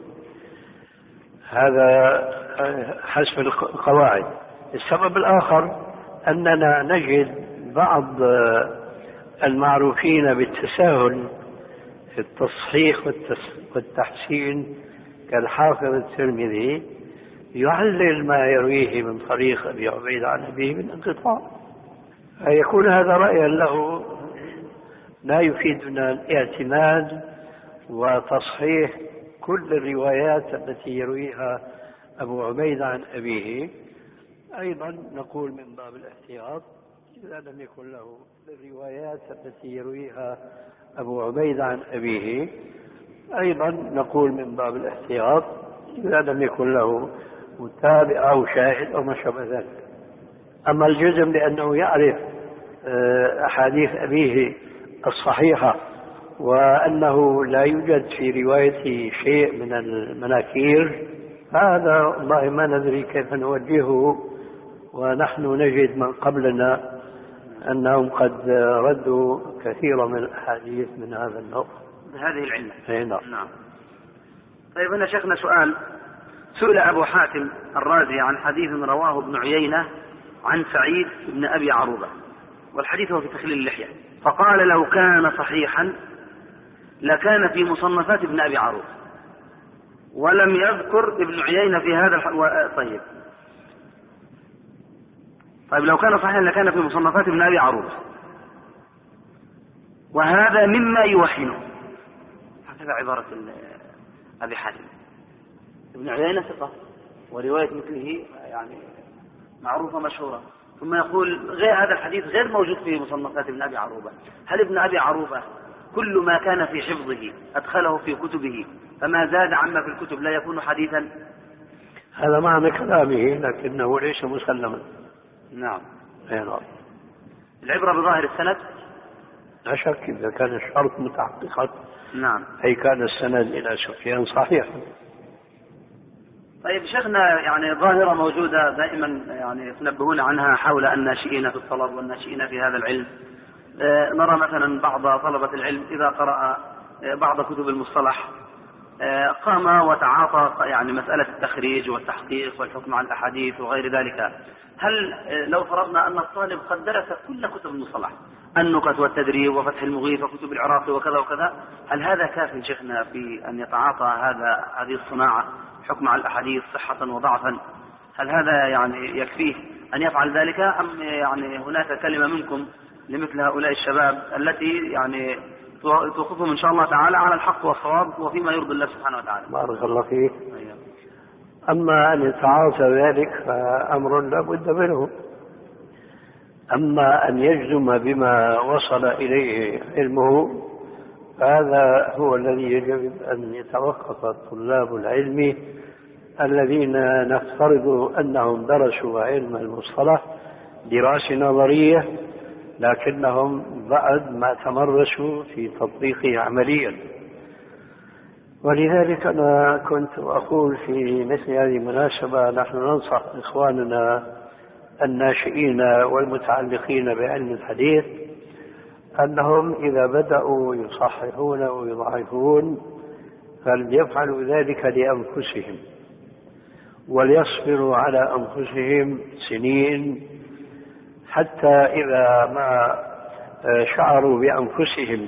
هذا حسب القواعد. السبب الآخر أننا نجد بعض المعروفين بالتساهل في التصحيح والتحسين كالحافظ الترمذي يعلل ما يرويه من طريق أبي عبيدة عن أبيه من انقطاع، فيكون هذا رأيا له لا يفيدنا الاعتماد وتصحيح كل الروايات التي يرويها أبو عبيدة عن أبيه. أيضا نقول من باب الاحتياط إذا لم يكن له الروايات التي يرويها أبو عبيدة عن أبيه، أيضا نقول من باب الاحتياط إذا لم يكن له متابع أو شاهد أو ما شابه ذلك. أما الجزم بأنه يعرف أحاديث أبيه الصحيحة وأنه لا يوجد في روايته شيء من المناكير، هذا والله ما ندري كيف نوجهه، ونحن نجد من قبلنا أنهم قد ردوا كثيرا من الأحاديث من هذا النوع بهذه العلة. نعم. نعم. طيب هنا شيخنا سؤال. سئل أبو حاتم الرازي عن حديث رواه ابن عيينة عن سعيد بن أبي عروبة، والحديث هو في تخليل اللحية، فقال لو كان صحيحا لكان في مصنفات ابن أبي عروبة، ولم يذكر ابن عيينة في هذا الح... و... طيب طيب لو كان صحيحا لكان في مصنفات ابن أبي عروبة، وهذا مما يوحنه. هكذا عبارة أبي حاتم. ابن عيينة ثقة ورواية مثله يعني معروفة مشهورة، ثم يقول غير هذا الحديث غير موجود في مصنفات ابن أبي عروبة. هل ابن أبي عروبة كل ما كان في حفظه أدخله في كتبه، فما زاد عما في الكتب لا يكون حديثا؟ هذا معنى كلامه لكنه ليس مسلما. نعم. نعم. العبرة بظاهر السند لا شك إذا كان الشرط متحققا. نعم. أي كان السند إلى سفيان صحيح. طيب شيخنا، يعني ظاهرة موجودة دائما يعني يتنبهون عنها حول الناشئين في الطلب والناشئين في هذا العلم. آه نرى مثلا بعض طلبة العلم إذا قرأ آه بعض كتب المصطلح آه قام وتعاطى يعني مسألة التخريج والتحقيق والحكم على الأحاديث وغير ذلك. هل آه لو فرضنا أن الطالب قد درس كل كتب المصطلح، النكت والتدريب وفتح المغيث وكتب العراقي وكذا وكذا، هل هذا كاف شيخنا في أن يتعاطى هذا هذه الصناعة حكم على الأحاديث صحة وضعفا؟ هل هذا يعني يكفيه أن يفعل ذلك، أم يعني هناك كلمة منكم لمثل هؤلاء الشباب التي يعني توقفهم إن شاء الله تعالى على الحق والصواب وفيما يرضي الله سبحانه وتعالى؟ بارك الله فيك. أما أن يتعاطى ذلك فأمر لا بد منه، أما أن يجزم بما وصل إليه علمه فهذا هو الذي يجب أن يتوقف طلاب العلم الذين نفترض أنهم درسوا علم المصطلح دراسة نظرية لكنهم بعد ما تمرسوا في تطبيقه عمليا. ولذلك أنا كنت أقول في مثل هذه المناسبة نحن ننصح إخواننا الناشئين والمتعلقين بعلم الحديث أنهم إذا بدأوا يصححون ويضعفون فليفعلوا ذلك لأنفسهم، وليصبروا على أنفسهم سنين حتى إذا ما شعروا بأنفسهم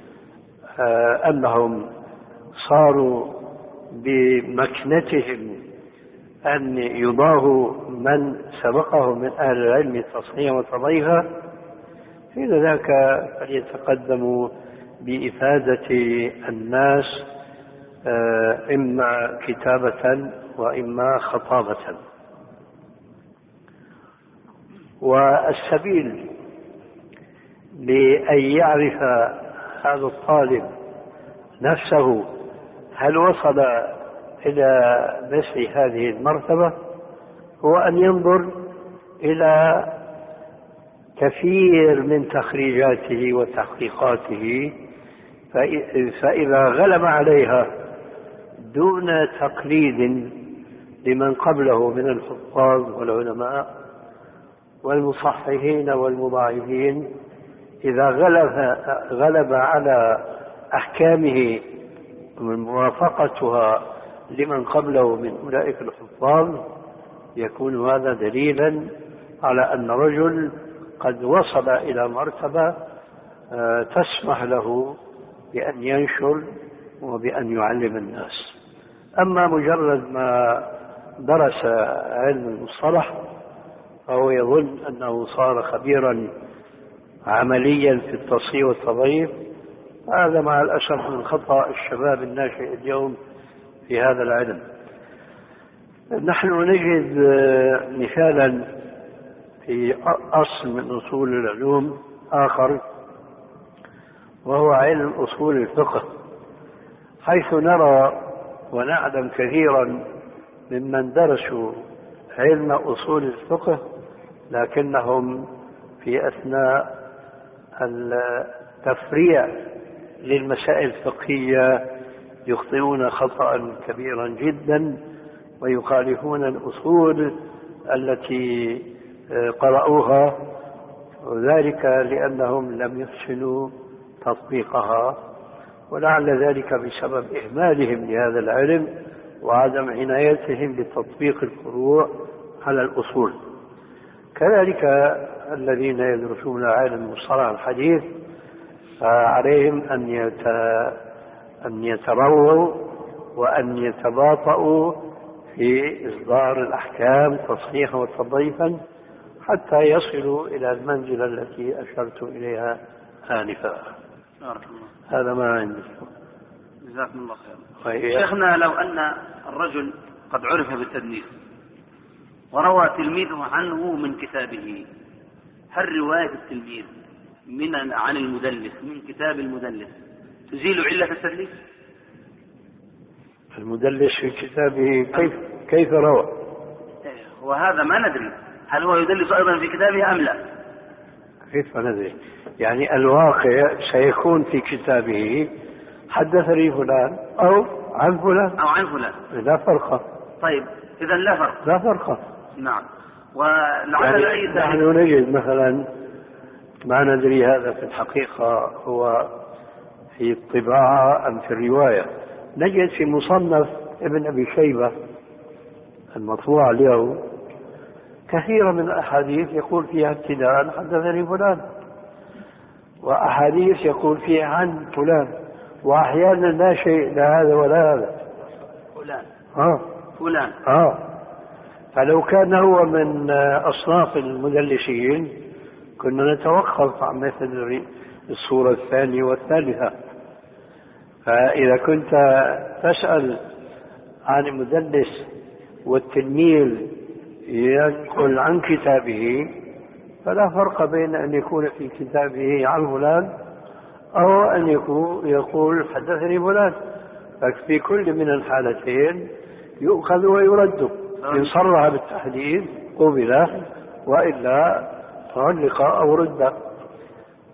أنهم صاروا بمكنتهم أن يضاهوا من سبقهم من أهل العلم تصحيحا وتضعيفا، حين ذاك فليتقدموا بإفادة الناس إما كتابة وإما خطابة. والسبيل لأن يعرف هذا الطالب نفسه هل وصل إلى مثل هذه المرتبة هو أن ينظر إلى كثير من تخريجاته وتحقيقاته، فإذا غلب عليها دون تقليد لمن قبله من الحفاظ والعلماء والمصححين والمضاعفين، إذا غلب, غلب على أحكامه من موافقتها لمن قبله من أولئك الحفاظ، يكون هذا دليلا على أن رجل قد وصل إلى مرتبة تسمح له بأن ينشر وبأن يعلم الناس. أما مجرد ما درس علم المصطلح فهو يظن أنه صار خبيرا عمليا في التصحيح والتضعيف، هذا مع الأسف من خطأ الشباب الناشئ اليوم في هذا العلم. نحن نجد مثالا في أصل من أصول العلوم آخر وهو علم أصول الفقه، حيث نرى ونعلم كثيرا ممن درسوا علم أصول الفقه لكنهم في أثناء التفريع للمسائل الفقهية يخطئون خطأ كبيرا جدا ويخالفون الأصول التي قرأوها، وذلك لأنهم لم يحسنوا تطبيقها، ولعل ذلك بسبب إهمالهم لهذا العلم وعدم عنايتهم بتطبيق الفروع على الأصول. كذلك الذين يدرسون علم مصطلح الحديث عليهم أن أن يترووا وأن يتباطؤوا في إصدار الأحكام تصحيحا وتضعيفا حتى يصلوا إلى المنزلة التي أشرت إليها آنفا. هذا ما عندي. جزاكم الله خير. شيخنا، لو أن الرجل قد عرف بالتدليس وروى تلميذه عنه من كتابه، هل رواية التلميذ من عن المدلس من كتاب المدلس تزيل علة التدليس؟ المدلس في كتابه كيف كيف روى؟ وهذا ما ندري هل هو يدلس أيضا في كتابه أم لا. كيف ندري؟ يعني الواقع سيكون في كتابه حدثني فلان أو عن فلان أو عن فلان، لا فرق. طيب إذا لا فرق. لا فرق. نعم. ولعل يعني نحن نجد مثلا ما ندري هذا في الحقيقة هو في الطباعة أم في الرواية، نجد في مصنف ابن أبي شيبة المطبوع اليوم كثيرا من الأحاديث يقول فيها ابتداء حدثني فلان، وأحاديث يقول فيها عن فلان، وأحيانا لا شيء لا هذا ولا هذا. فلان آه. فلان آه. فلو كان هو من أصناف المدلسين كنا نتوقف عن مثل الصورة الثانية والثالثة. فإذا كنت تسأل عن المدلس والتلميذ ينقل عن كتابه فلا فرق بين أن يكون في كتابه عن فلان أو أن يكون يقول حدثني فلان، ففي كل من الحالتين يؤخذ ويرد، إن صرح بالتحديث قبل وإلا تعلق أو رد.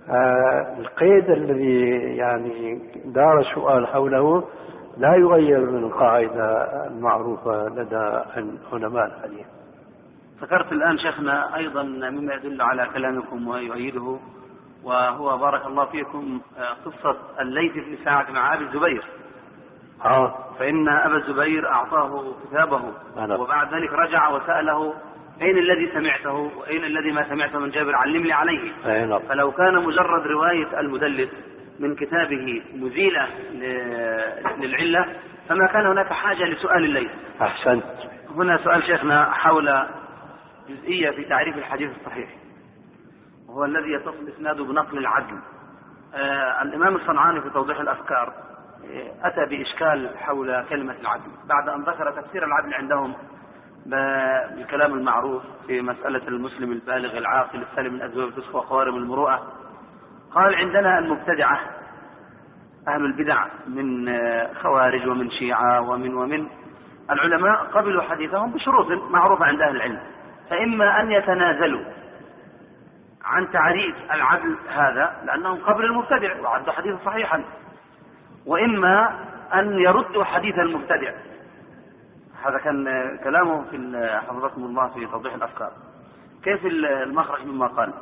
آه القيد الذي يعني دار السؤال حوله لا يغير من القاعدة المعروفة لدى علماء الحديث. ذكرت الآن شيخنا أيضا مما يدل على كلامكم ويؤيده، وهو بارك الله فيكم قصة الليث بن سعد مع أبي الزبير. آه. فإن أبا الزبير أعطاه كتابه أنا. وبعد ذلك رجع وسأله أين الذي سمعته وأين الذي ما سمعته من جابر، علم لي عليه. أنا. فلو كان مجرد رواية المدلس من كتابه مزيلة للعلة فما كان هناك حاجة لسؤال الليث. أحسنت. هنا سؤال شيخنا حول جزئية في تعريف الحديث الصحيح، وهو الذي يتصل إسناده بنقل العدل. آه الإمام الصنعاني في توضيح الأفكار آه أتى بإشكال حول كلمة العدل بعد أن ذكر تفسير العدل عندهم بالكلام المعروف في مسألة المسلم البالغ العاقل السالم من أسباب الفسق وقوارب المروءة. قال عندنا المبتدعة أهل البدع من آه خوارج ومن شيعة ومن ومن العلماء قبلوا حديثهم بشروط معروفة عند أهل العلم، فإما أن يتنازلوا عن تعريف العدل هذا لأنهم قبل المبتدع وعدوا حديثا صحيحا، وإما أن يردوا حديث المبتدع. هذا كان كلامه في حفظكم الله في توضيح الأفكار. كيف المخرج مما قال؟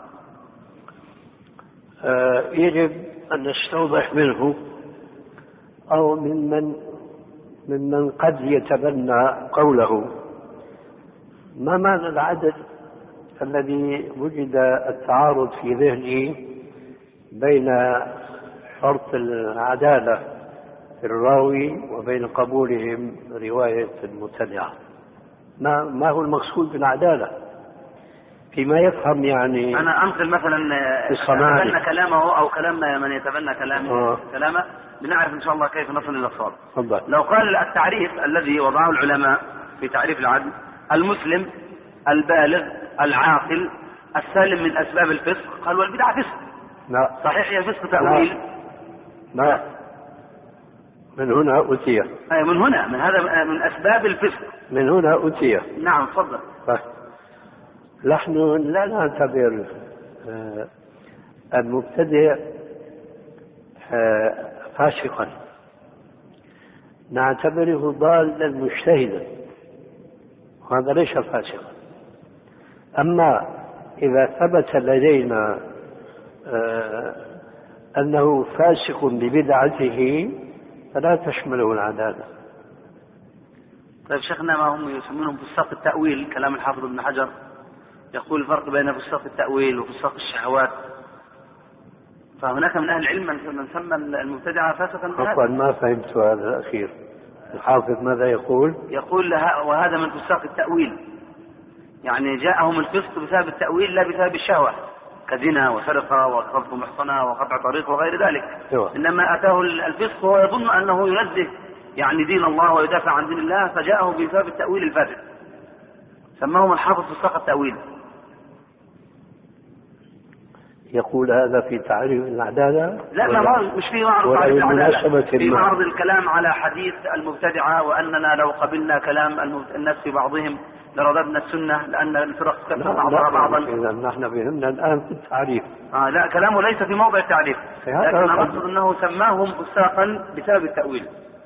آه يجب أن نستوضح منه أو ممن ممن قد يتبنى قوله ما معنى العدل الذي وجد التعارض في ذهنه بين شرط العدالة في الراوي وبين قبولهم رواية المبتدعة. ما ما هو المقصود بالعدالة فيما يفهم يعني؟ أنا أنقل مثلا يتبنى كلامه أو كلام من يتبنى كلامه آه. كلامه لنعرف إن شاء الله كيف نصل إلى الصواب. لو قال التعريف الذي وضعه العلماء في تعريف العدل المسلم البالغ العاقل السالم من أسباب الفسق، قال والبدعة فسق. لا صحيح هي فسق تأويل. لا. لا من هنا أتي. أي من هنا من هذا من أسباب الفسق. من هنا أتي. نعم تفضل. نحن لا نعتبر المبتدع فاسقا، نعتبره ضالا مجتهدا، وهذا ليس فاسقا. أما إذا ثبت لدينا أنه فاسق ببدعته فلا تشمله العدالة. طيب شيخنا ما هم يسمونهم فساق التأويل، كلام الحافظ ابن حجر يقول الفرق بين فساق التأويل وفساق الشهوات، فهناك من أهل العلم من سمى المبتدع فاسقا. طبعا ما فهمت هذا الأخير. الحافظ ماذا يقول؟ يقول وهذا من فساق التأويل، يعني جاءهم الفسق بسبب التأويل لا بسبب الشهوة، كزنا وسرقة وقذف محصنة وقطع طريق وغير ذلك. أيوة. إنما أتاه الفسق وهو يظن أنه ينزه يعني دين الله ويدافع عن دين الله، فجاءه بسبب التأويل الفاسد، سماهم الحافظ فساق التأويل. يقول هذا في تعريف العدالة؟ لا لا مش في معرض تعريف العدالة، في معرض الكلام على حديث المبتدعة، وأننا لو قبلنا كلام الناس في بعضهم لرددنا السنة لأن الفرق تكفر بعضها بعضا. إذا نحن فهمنا الآن في التعريف. آه لا كلامه ليس في موضع التعريف، لكن أنا أقصد أنه سماهم فساقا بسبب التأويل.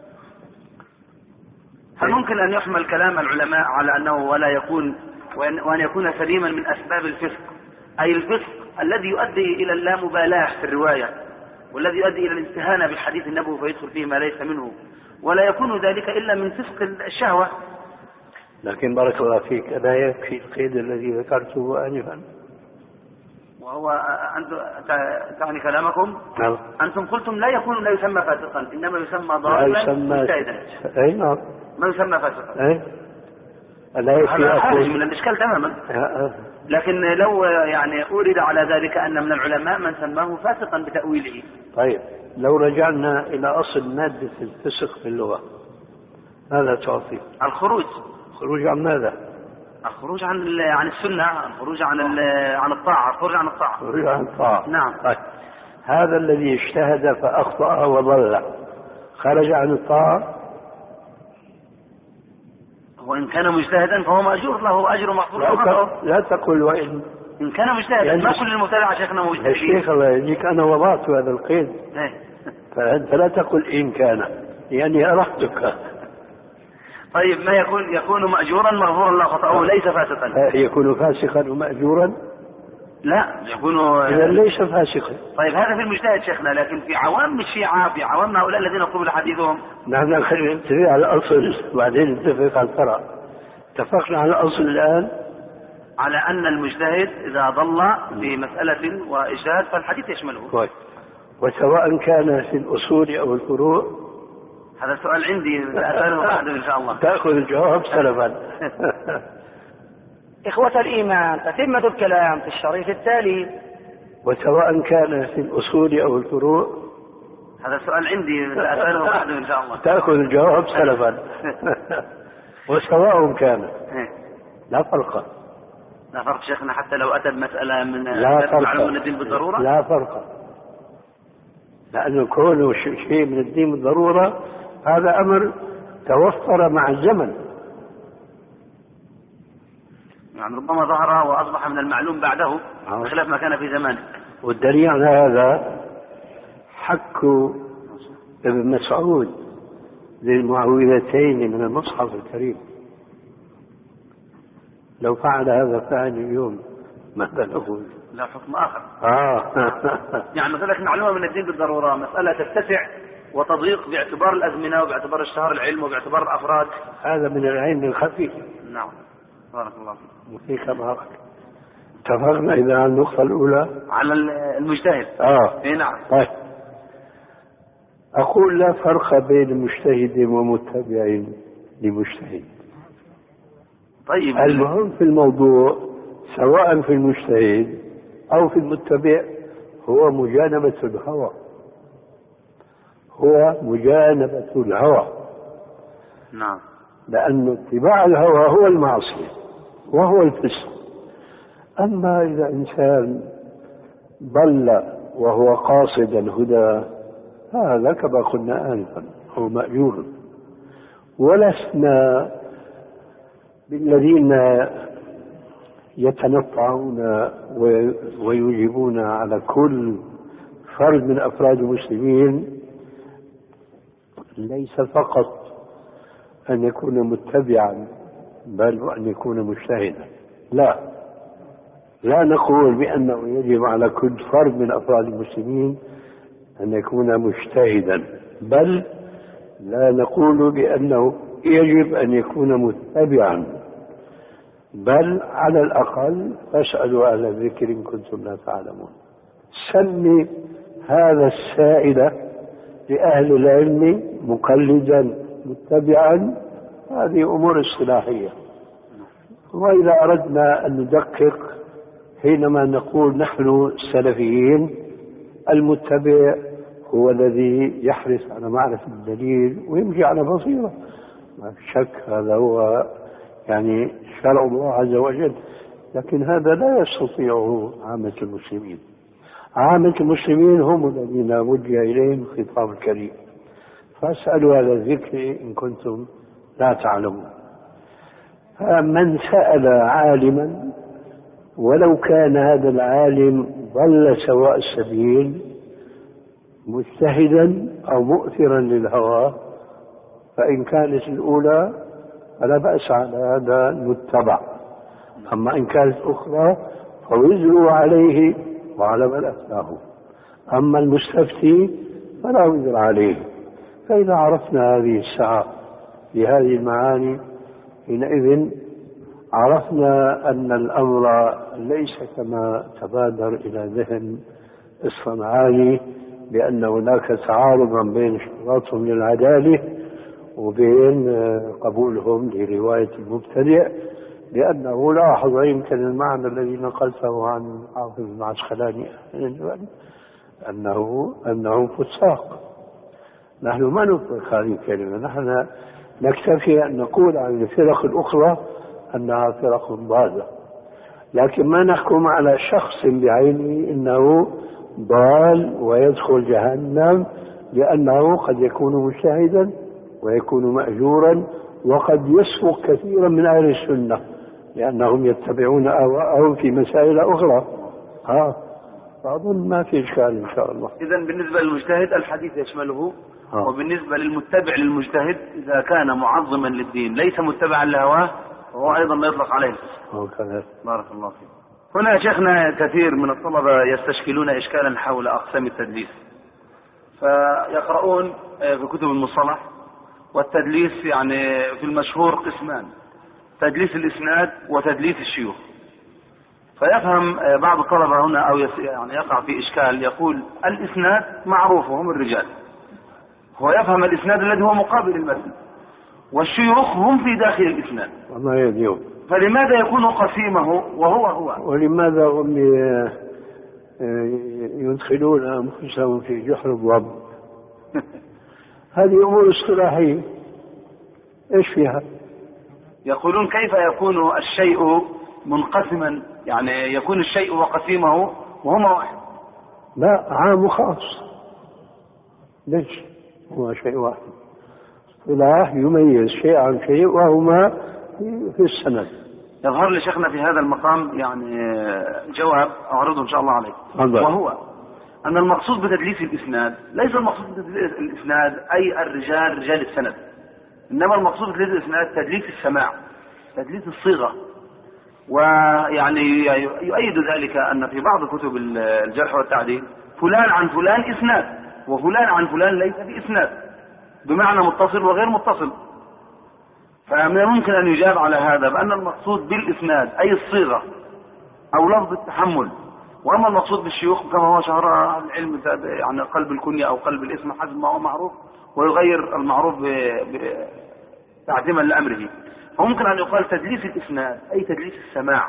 هل ممكن أن يحمل كلام العلماء على أنه ولا يكون وأن يكون سليما من أسباب الفسق، أي الفسق الذي يؤدي إلى اللامبالاة في الرواية والذي يؤدي إلى الاستهانة بالحديث النبوي فيدخل فيه ما ليس منه، ولا يكون ذلك إلا من فسق الشهوة. لكن بارك الله فيك لا يكفي القيد الذي ذكرته آنفا، وهو أنتم تعني كلامكم. نعم. أنتم قلتم لا يكون لا يسمى فاسقا إنما يسمى ضالا مجتهدا. أي نعم. ما يسمى فاسقا. أي لا يكفي أقول من الإشكال تماما. لكن لو يعني أورد على ذلك أن من العلماء من سماه فاسقا بتأويله. طيب لو رجعنا إلى أصل مادة الفسق في اللغة ماذا تعطي؟ الخروج. الخروج عن ماذا؟ الخروج عن عن السنة، الخروج عن عن الطاعة، الخروج عن الطاعة. الخروج عن الطاعة. نعم. طيب. هذا الذي اجتهد فأخطأ وضل خرج عن الطاعة؟ وإن كان مجتهدا فهو مأجور له أجر مغفور له. لا تقل وإن إن كان مجتهدا يعني ما كل المبتدع شيخنا مجتهدين. الشيخ الله يجزيك أنا وضعت هذا القيد فأنت لا تقل إن كان يعني أرحتك. طيب ما يكون يكون مأجورا مغفورا له خطأه ليس فاسقا. يكون فاسقا ومأجورا؟ لا يكون إذا ليس فاسقا. طيب هذا في المجتهد شيخنا، لكن في عوام الشيعة في عوام هؤلاء الذين يقول حديثهم نحن نتفق على الأصل وبعدين نتفق على الفرع. اتفقنا على الأصل الآن على أن المجتهد إذا ضل في مسألة وإجتهاد فالحديث يشمله. طيب. وسواء كان في الأصول أو الفروع. هذا السؤال عندي أسأله بعد إن شاء الله. تأخذ الجواب سلفا. إخوة الإيمان تتمة الكلام في الشريط التالي. وسواء كان في الأصول أو الفروع. هذا السؤال عندي أسأله بعد إن شاء الله. تأخذ الجواب سلفا. وسواء كان لا فرق. لا فرق شيخنا حتى لو أتى بمسألة من لا فرق من الدين بالضرورة. لا فرق لأنه كونه شيء من الدين بالضرورة هذا أمر توفر مع الزمن، يعني ربما ظهر وأصبح من المعلوم بعده بخلاف ما كان في زمانه. والدليل على هذا حك ابن مسعود للمعوذتين من المصحف الكريم. لو فعل هذا فعل اليوم ماذا نقول؟ لا حكم آخر. آه. يعني مثلا معلومة من الدين بالضرورة مسألة تتسع وتضيق باعتبار الأزمنة وباعتبار اشتهار العلم وباعتبار الأفراد. هذا من العلم الخفي. نعم. بارك الله فيك. وفيك بارك. اتفقنا إذا على النقطة الأولى على المجتهد. آه. إيه نعم. طيب. أقول لا فرق بين مجتهد ومتبع لمجتهد. طيب. المهم في الموضوع سواء في المجتهد أو في المتبع هو مجانبة الهوى. هو مجانبة الهوى. نعم. لأن اتباع الهوى هو المعصية وهو الفسق. أما إذا إنسان ضل وهو قاصد الهدى هذا كما قلنا آنفا هو مأجور. ولسنا بالذين يتنطعون ويجيبون على كل فرد من أفراد المسلمين ليس فقط أن يكون متبعا بل وأن يكون مجتهدا. لا لا نقول بأنه يجب على كل فرد من أفراد المسلمين أن يكون مجتهدا، بل لا نقول بأنه يجب أن يكون متبعا، بل على الأقل فاسألوا أهل الذكر إن كنتم لا تعلمون. سمي هذا السائل لأهل العلم مقلدا متبعا، هذه أمور اصطلاحية. وإذا أردنا أن ندقق حينما نقول نحن السلفيين المتبع هو الذي يحرص على معرفة الدليل ويمشي على بصيرة، ما في شك هذا هو يعني شرع الله عز وجل، لكن هذا لا يستطيعه عامة المسلمين. عامة المسلمين هم الذين وجه إليهم الخطاب الكريم، فاسألوا على الذكر إن كنتم لا تعلمون. من سأل عالما ولو كان هذا العالم ضل سواء السبيل مجتهدا أو مؤثرا للهوى، فإن كانت الأولى فلا بأس على هذا المتبع، أما إن كانت أخرى فوزروا عليه وعلى من أفتاه، أما المستفتي فلا وزر عليه. فإذا عرفنا هذه الساعة بهذه المعاني حينئذ عرفنا أن الأمر ليس كما تبادر إلى ذهن الصنعاني بأن هناك تعارضا بين اشتراطهم للعدالة وبين قبولهم لرواية المبتدئ، لأنه لاحظ يمكن المعنى الذي نقلته عن حافظ العسقلاني أنه أنه فساق. نحن ما نطلق هذه الكلمة، نحن نكتفي أن نقول عن الفرق الأخرى أنها فرق ضالة، لكن ما نحكم على شخص بعينه إنه ضال ويدخل جهنم، لأنه قد يكون مجتهدا ويكون مأجورا وقد يسبق كثيرا من أهل السنة لأنهم يتبعون أهواءهم في مسائل أخرى. ها فأظن ما في إشكال إن شاء الله. إذا بالنسبة للمجتهد الحديث يشمله، ها. وبالنسبة للمتبع للمجتهد إذا كان معظما للدين ليس متبعا لهواه وهو أيضا لا يطلق عليه. بارك الله فيك. هنا شيخنا كثير من الطلبة يستشكلون إشكالا حول أقسام التدليس، فيقرؤون في كتب المصطلح، والتدليس يعني في المشهور قسمان: تدليس الإسناد وتدليس الشيوخ. فيفهم بعض الطلبة هنا أو يعني يقع في إشكال، يقول الإسناد معروف وهم الرجال، هو يفهم الإسناد الذي هو مقابل المتن، والشيوخ هم في داخل الإسناد. والله يديهم. فلماذا يكون قسيمه وهو هو؟ ولماذا هم يدخلون أنفسهم في جحر الضب؟ هذه أمور اصطلاحية إيش فيها؟ يقولون كيف يكون الشيء منقسما، يعني يكون الشيء وقسيمه وهما واحد. لا، عام وخاص. ليش هو شيء واحد؟ اصطلاح يميز شيء عن شيء وهما في السند. يظهر لي شيخنا في هذا المقام يعني جواب أعرضه إن شاء الله عليك، وهو أن المقصود بتدليس الإسناد ليس المقصود بتدليس الإسناد أي الرجال رجال السند، إنما المقصود بتدليس الإسناد تدليس السماع، تدليس الصيغة. ويعني يؤيد ذلك أن في بعض كتب الجرح والتعديل فلان عن فلان إسناد، وفلان عن فلان ليس بإسناد، بمعنى متصل وغير متصل. فمن الممكن أن يجاب على هذا بأن المقصود بالإسناد أي الصيغة أو لفظ التحمل، وأما المقصود بالشيوخ كما هو شهر العلم يعني قلب الكنية أو قلب الاسم حسب ما هو معروف، ويغير المعروف تعظيما لأمره. فممكن أن يقال تدليس الإسناد أي تدليس السماع،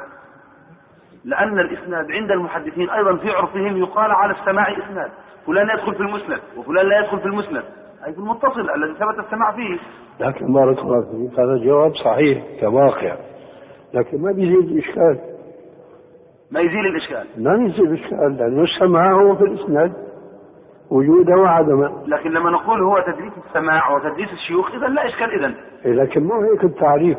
لأن الإسناد عند المحدثين أيضا في عرفهم يقال على السماع إسناد، فلان يدخل في المسند وفلان لا يدخل في المسند، أي في المتصل الذي ثبت السماع فيه. لكن بارك الله فيك هذا جواب صحيح كواقع، لكن ما بيزيد الإشكال. ما يزيل الإشكال؟ ما يزيل الإشكال، لأنه السماع هو في الإسناد وجوده وعدمه. لكن لما نقول هو تدليس السماع وتدليس الشيوخ إذا لا إشكال إذن. لكن مو هيك التعريف،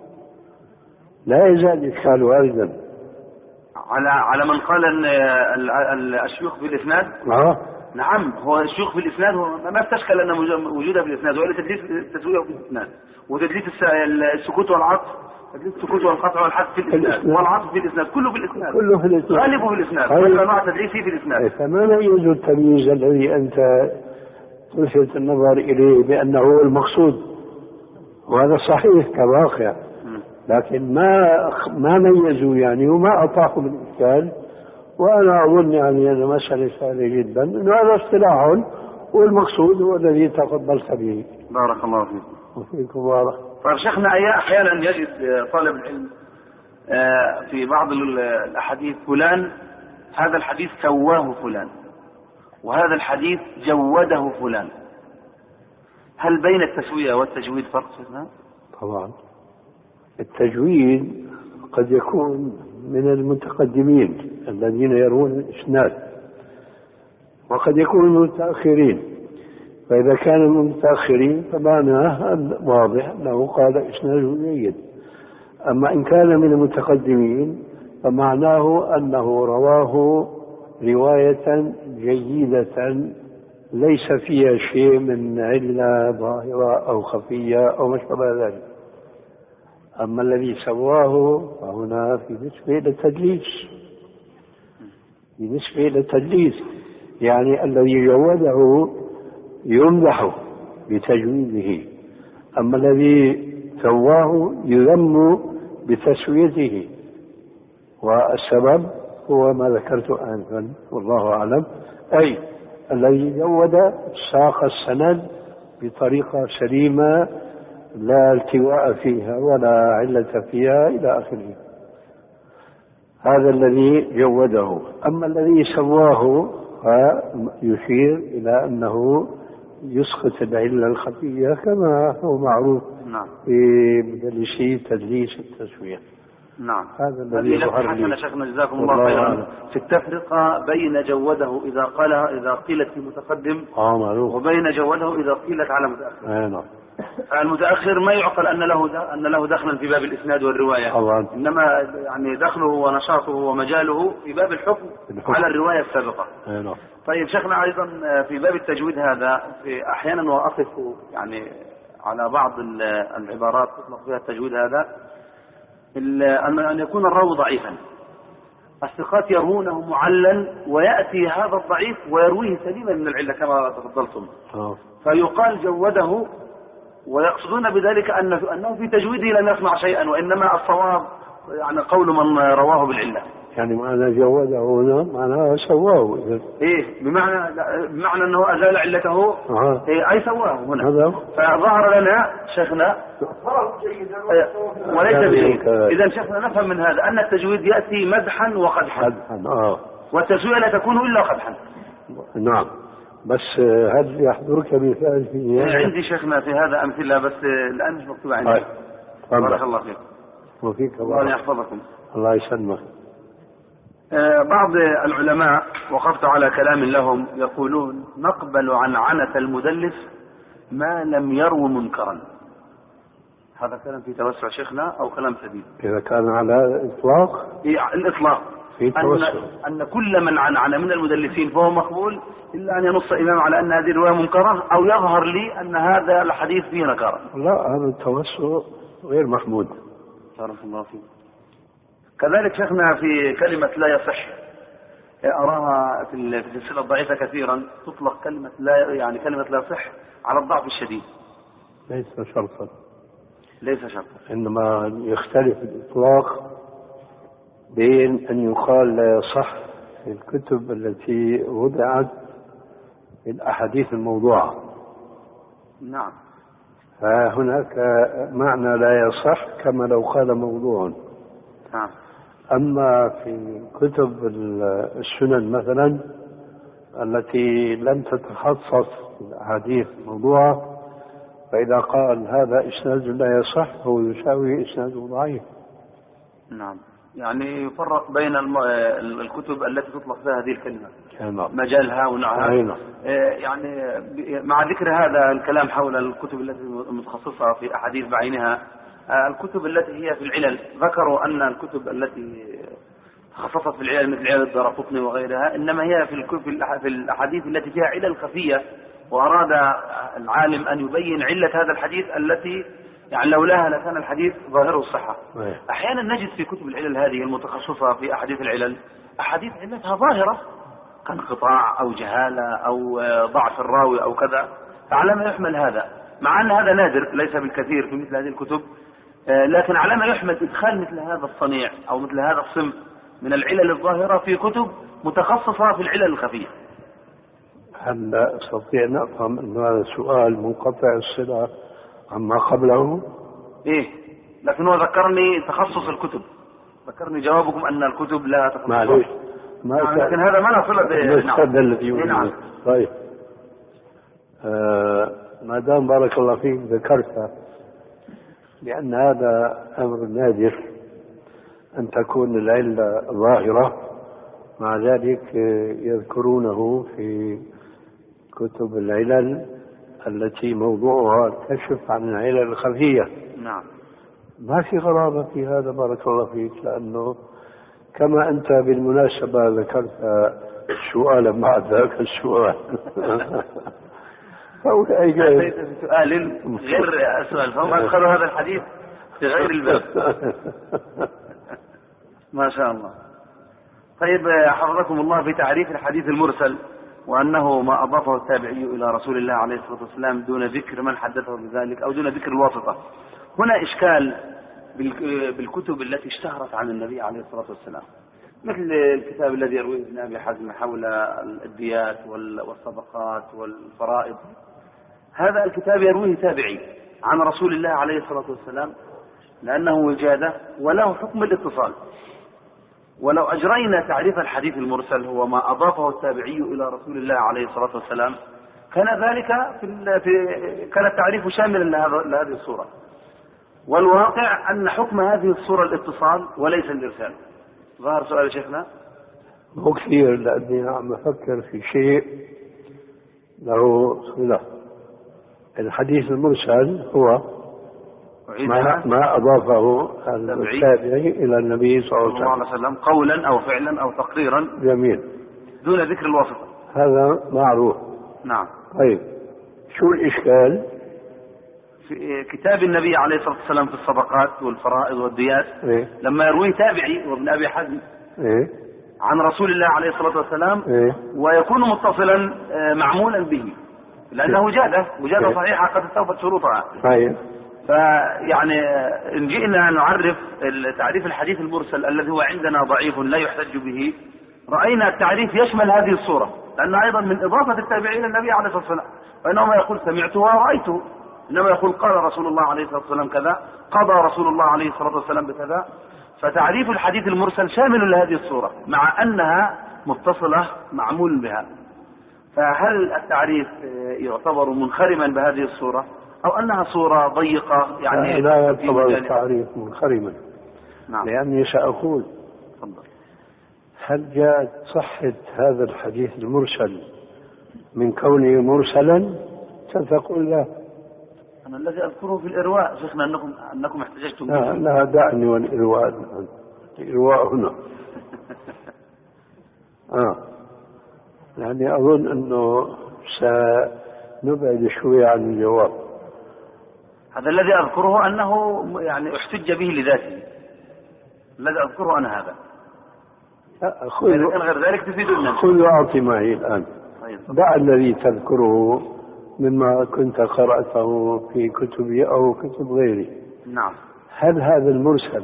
لا يزال إشكال واردا على على من قال أن الشيوخ في الإسناد. آه. نعم، هو الشيوخ في الإسناد هو ما استشكل أن وجوده في الإسناد، وإلا تدليس التسوية في الإسناد، وتدليس السكوت والعطف، تدليس السكوت والقطع والحذف في الإسناد، والعطف في الإسناد، كله في الإسناد، كله في الإسناد، غالبه في الإسناد، كل نوع تدليسي في الإسناد. فما نميز التمييز الذي أنت تلفت النظر إليه بأنه هو المقصود، وهذا صحيح كواقع، لكن ما ما ميزوا يعني وما أطاقوا من الإشكال. وأنا أظن يعني أن مسألة سهلة جدا، أنه هذا اصطلاح والمقصود هو الذي تفضلت به. بارك الله فيكم. وفيكم بارك. طيب شيخنا، أحيانا يجد طالب العلم في بعض الأحاديث فلان هذا الحديث سواه فلان وهذا الحديث جوده فلان، هل بين التسوية والتجويد فرق شيخنا؟ طبعا التجويد قد يكون من المتقدمين الذين يروون الإسناد، وقد يكون من المتأخرين، فإذا كان من المتأخرين فمعناه واضح أنه قال إسناده جيد. أما إن كان من المتقدمين فمعناه أنه رواه رواية جيدة ليس فيها شيء من علة ظاهرة أو خفية أو ما شابه ذلك. أما الذي سواه فهنا في نسبة إلى التدليس، في نسبة إلى التدليس، يعني الذي جوده يمدح بتجويده، أما الذي سواه يذم بتسويته، والسبب هو ما ذكرت آنفا والله أعلم، أي الذي جود ساق السند بطريقة سليمة لا التواء فيها ولا علة فيها إلى آخره، هذا الذي جوده. أما الذي سواه يشير إلى أنه يسقط العلة الخفية كما هو معروف في مدلسي تدليس التسوية. نعم، هذا الذي يظهر لي. شيخنا جزاكم الله خيرا. في التفرقة بين جوده إذا قالها إذا قيلت في متقدم آه معروف، وبين جوده إذا قيلت على متأخر. آه نعم. المتأخر ما يعقل أن له أن له دخلا في باب الإسناد والرواية طبعا. إنما يعني دخله ونشاطه ومجاله في باب الحكم, الحكم. على الرواية السابقة. أيوة. طيب شيخنا أيضا في باب التجويد هذا في أحيانا وأقف يعني على بعض العبارات تطلق فيها التجويد هذا أن يكون الراوي ضعيفا، الثقات يروونه معلل ويأتي هذا الضعيف ويرويه سليما من العلة كما تفضلتم، فيقال جوده، ويقصدون بذلك أن أنه في تجويده لم يسمع شيئا، وإنما الصواب يعني قول من رواه بالعلة. يعني معنى جوده هنا معناه سواه. إيه بمعنى بمعنى أنه أزال علته. أه. إيه أي سواه هنا. هذا. فظهر لنا شيخنا وليس بجيد. إذا شيخنا نفهم من هذا أن التجويد يأتي مدحا وقدحا. آه. والتسوية لا تكون إلا قدحا. نعم. بس هل يحضرك مثال فيه؟ عندي شيخنا في هذا أمثلة بس الآن مش مكتوبة عندي. بارك الله فيك. وفيك الله يحفظكم. الله يسلمك. بعض العلماء وقفت على كلام لهم يقولون نقبل عن عنة المدلس ما لم يرو منكرا. هذا كلام في توسع شيخنا أو كلام سديد؟ إذا كان على إطلاق الإطلاق أن, أن كل من عن عن من المدلسين فهو مقبول إلا أن ينص إمام على أن هذه الرواية منكرة أو يظهر لي أن هذا الحديث فيه نكارة. لا هذا التوسع غير محمود. بارك الله فيك. كذلك شيخنا في كلمة لا يصح أراها في السلسلة الضعيفة كثيرا تطلق كلمة لا يعني كلمة لا يصح على الضعف الشديد. ليس شرطا. ليس شرطا. إنما يختلف الإطلاق بين أن يقال لا يصح في الكتب التي وضعت في الأحاديث الموضوعة. نعم. فهناك معنى لا يصح كما لو قال موضوع. نعم. أما في كتب السنن مثلا التي لم تتخصص في الأحاديث الموضوعة فإذا قال هذا إسناد لا يصح هو يساوي إسناد ضعيف. نعم. يعني يفرق بين الكتب التي تطلق فيها هذه الكلمة نعم. مجالها ونوعها. نعم. يعني مع ذكر هذا الكلام حول الكتب التي متخصصة في أحاديث بعينها، الكتب التي هي في العلل ذكروا أن الكتب التي تخصصت في العلل مثل علل الدارقطني وغيرها إنما هي في الأحاديث التي فيها علل خفية، وأراد العالم أن يبين علة هذا الحديث التي يعني لولاها لكان الحديث ظاهره الصحة. أحيانا نجد في كتب العلل هذه المتخصصة في أحاديث العلل أحاديث علتها ظاهرة كانقطاع أو جهالة أو ضعف الراوي أو كذا، فعلى ما يحمل هذا مع أن هذا نادر ليس بالكثير في مثل هذه الكتب، لكن على ما يحمل إدخال مثل هذا الصنيع أو مثل هذا الصنف من العلل الظاهرة في كتب متخصصة في العلل الخفية. هل أستطيع أن أفهم أن هذا سؤال منقطع الصلة عما قبله؟ إيه، لكن هو ذكرني تخصص الكتب، ذكرني جوابكم أن الكتب لا تخصص. معليش. ما نعم لكن هذا ما نصل به. نعم. طيب. آه ما دام بارك الله فيك ذكرت لأن هذا أمر نادر أن تكون العلة ظاهرة، مع ذلك يذكرونه في كتب العلل التي موضوعها الكشف عن العلل الخفية. نعم. ما في غرابة في هذا بارك الله فيك، لأنه كما أنت بالمناسبة ذكرت سؤالا بعد ذاك السؤال أتيت بسؤال غير السؤال فهم أدخلوا هذا الحديث في غير الباب. ما شاء الله. طيب حفظكم الله في تعريف الحديث المرسل وأنه ما أضافه التابعي إلى رسول الله عليه الصلاة والسلام دون ذكر من حدثه بذلك أو دون ذكر الواسطة. هنا إشكال بالكتب التي اشتهرت عن النبي عليه الصلاة والسلام، مثل الكتاب الذي يرويه ابن أبي حزم حول الديات والصدقات والفرائض. هذا الكتاب يرويه تابعي عن رسول الله عليه الصلاة والسلام لأنه وجادة وله حكم الاتصال. ولو أجرينا تعريف الحديث المرسل هو ما أضافه التابعي إلى رسول الله عليه الصلاة والسلام كان ذلك في, في كان التعريف شاملا لهذه الصورة، والواقع أن حكم هذه الصورة الاتصال وليس الإرسال. ظهر سؤال شيخنا؟ مو كثير لأني عم أفكر في شيء له صلة. الحديث المرسل هو ما, ما أضافه التابعي إلى النبي صلى الله عليه وسلم قولا أو فعلا أو تقريرا. جميل. دون ذكر الواسطة. هذا معروف. نعم. طيب شو الإشكال؟ في كتاب النبي عليه الصلاة والسلام في الصدقات والفرائض والديات إيه؟ لما يروي تابعي وابن أبي حزم إيه؟ عن رسول الله عليه الصلاة والسلام إيه؟ ويكون متصلا معمولا به لأنه وجادة وجادة إيه؟ صحيحة قد استوفت شروطها. طيب. فيعني إن جئنا نعرف تعريف الحديث المرسل الذي هو عندنا ضعيف لا يحتج به، رأينا التعريف يشمل هذه الصورة لأنها أيضا من إضافة التابعين النبي عليه الصلاة والسلام، وإنما يقول سمعته ورأيته، إنما يقول قال رسول الله عليه الصلاة والسلام كذا، قضى رسول الله عليه الصلاة والسلام بكذا. فتعريف الحديث المرسل شامل لهذه الصورة مع أنها متصلة معمول بها. فهل التعريف يعتبر منخرما بهذه الصورة أو أنها صورة ضيقة؟ يعني لا يعتبر التعريف منخرما. نعم. لأني سأقول هل جاءت صحة هذا الحديث المرسل من كونه مرسلا؟ ستقول لا. أنا الذي أذكره في الإرواء شيخنا أنكم أنكم احتججتم به. لا, لا دعني والإرواء، الإرواء هنا. آه يعني أظن أنه سنبعد شوية عن الجواب. هذا الذي أذكره أنه يعني احتج به لذاته، الذي أذكره أنا هذا. خذ غير ذلك تفيدنا. خذ وأعطي معي الآن. دع الذي تذكره مما كنت قرأته في كتبي أو كتب غيري. نعم. هل هذا المرسل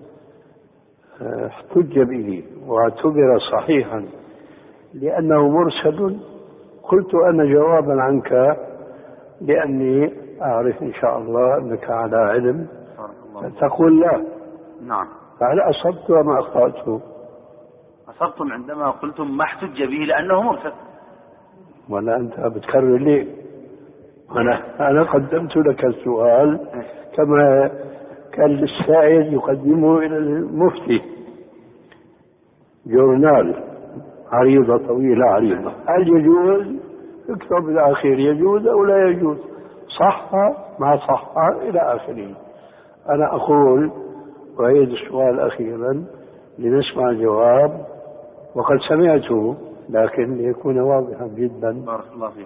احتج به واعتبر صحيحا لأنه مرسل؟ قلت أنا جوابا عنك لأني أعرف إن شاء الله أنك على علم، تقول لا. نعم. فهل أصبت وما أخطأت؟ أصبتم عندما قلتم ما احتج به لأنه مرسل. ولا أنت بتكرر ليه؟ أنا أنا قدمت لك السؤال كما كان السائل يقدمه إلى المفتي، جورنال عريضة طويلة عريضة، هل يجوز؟ اكتب الأخير يجوز أو لا يجوز، صح ما صح إلى آخره. أنا أقول وأعيد السؤال أخيرا لنسمع الجواب، وقد سمعته لكن ليكون واضحا جدا. بارك الله فيك.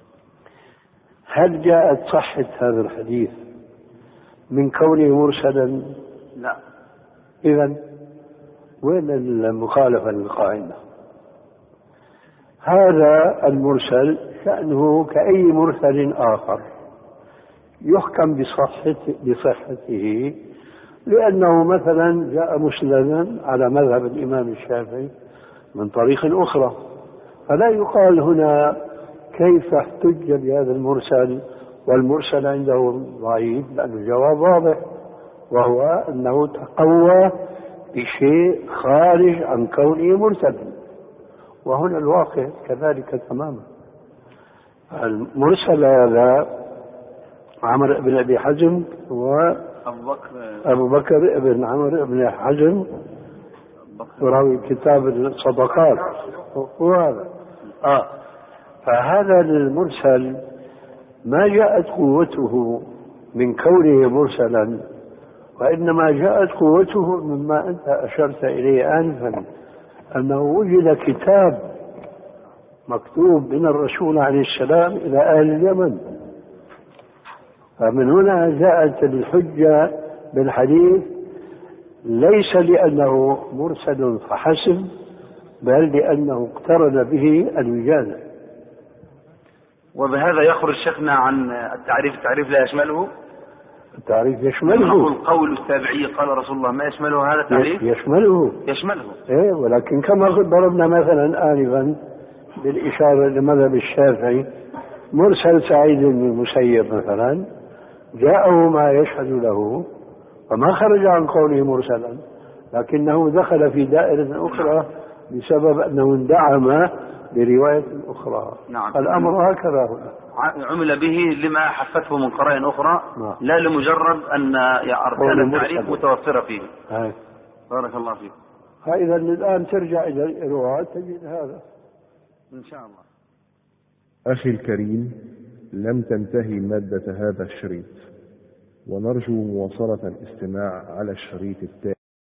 هل جاءت صحة هذا الحديث من كونه مرسلا؟ لا. إذن وين المخالفة للقاعدة؟ هذا المرسل شأنه كأي مرسل آخر يحكم بصحته, بصحته لأنه مثلا جاء مسندا على مذهب الإمام الشافعي من طريق أخرى، فلا يقال هنا كيف احتج بهذا المرسل والمرسل عنده ضعيف، لأن الجواب واضح وهو أنه تقوى بشيء خارج عن كونه مرسلا، وهنا الواقع كذلك تماما. المرسل هذا عمرو بن أبي حزم وأبو بكر بن عمرو بن حزم وراوي كتاب الصدقات وهذا آه. فهذا المرسل ما جاءت قوته من كونه مرسلا، وإنما جاءت قوته مما أنت أشرت إليه آنفا، أنه وجد كتاب مكتوب من الرسول عليه السلام إلى أهل اليمن، فمن هنا جاءت الحجة بالحديث ليس لأنه مرسل فحسب، بل لأنه اقترن به الوجادة. وبهذا يخرج شيخنا عن التعريف. التعريف لا يشمله. التعريف يشمله. نقول قول التابعي قال رسول الله ما يشمله هذا التعريف؟ يشمله. يشمله. إيه، ولكن كما ضربنا مثلا آنفا بالإشارة لمذهب الشافعي، مرسل سعيد بن المسيب مثلا جاءه ما يشهد له وما خرج عن قوله مرسلا، لكنه دخل في دائرة أخرى بسبب أنه اندعم برواية أخرى. نعم. الأمر هكذا هنا. عمل به لما حفته من قرائن أخرى. نعم. لا لمجرد أن أركان التعريف متوفرة فيه. هاي. بارك الله فيك. فإذا الآن ترجع إلى الإرواء تجد هذا إن شاء الله. أخي الكريم، لم تنتهي مادة هذا الشريط، ونرجو مواصلة الاستماع على الشريط التالي.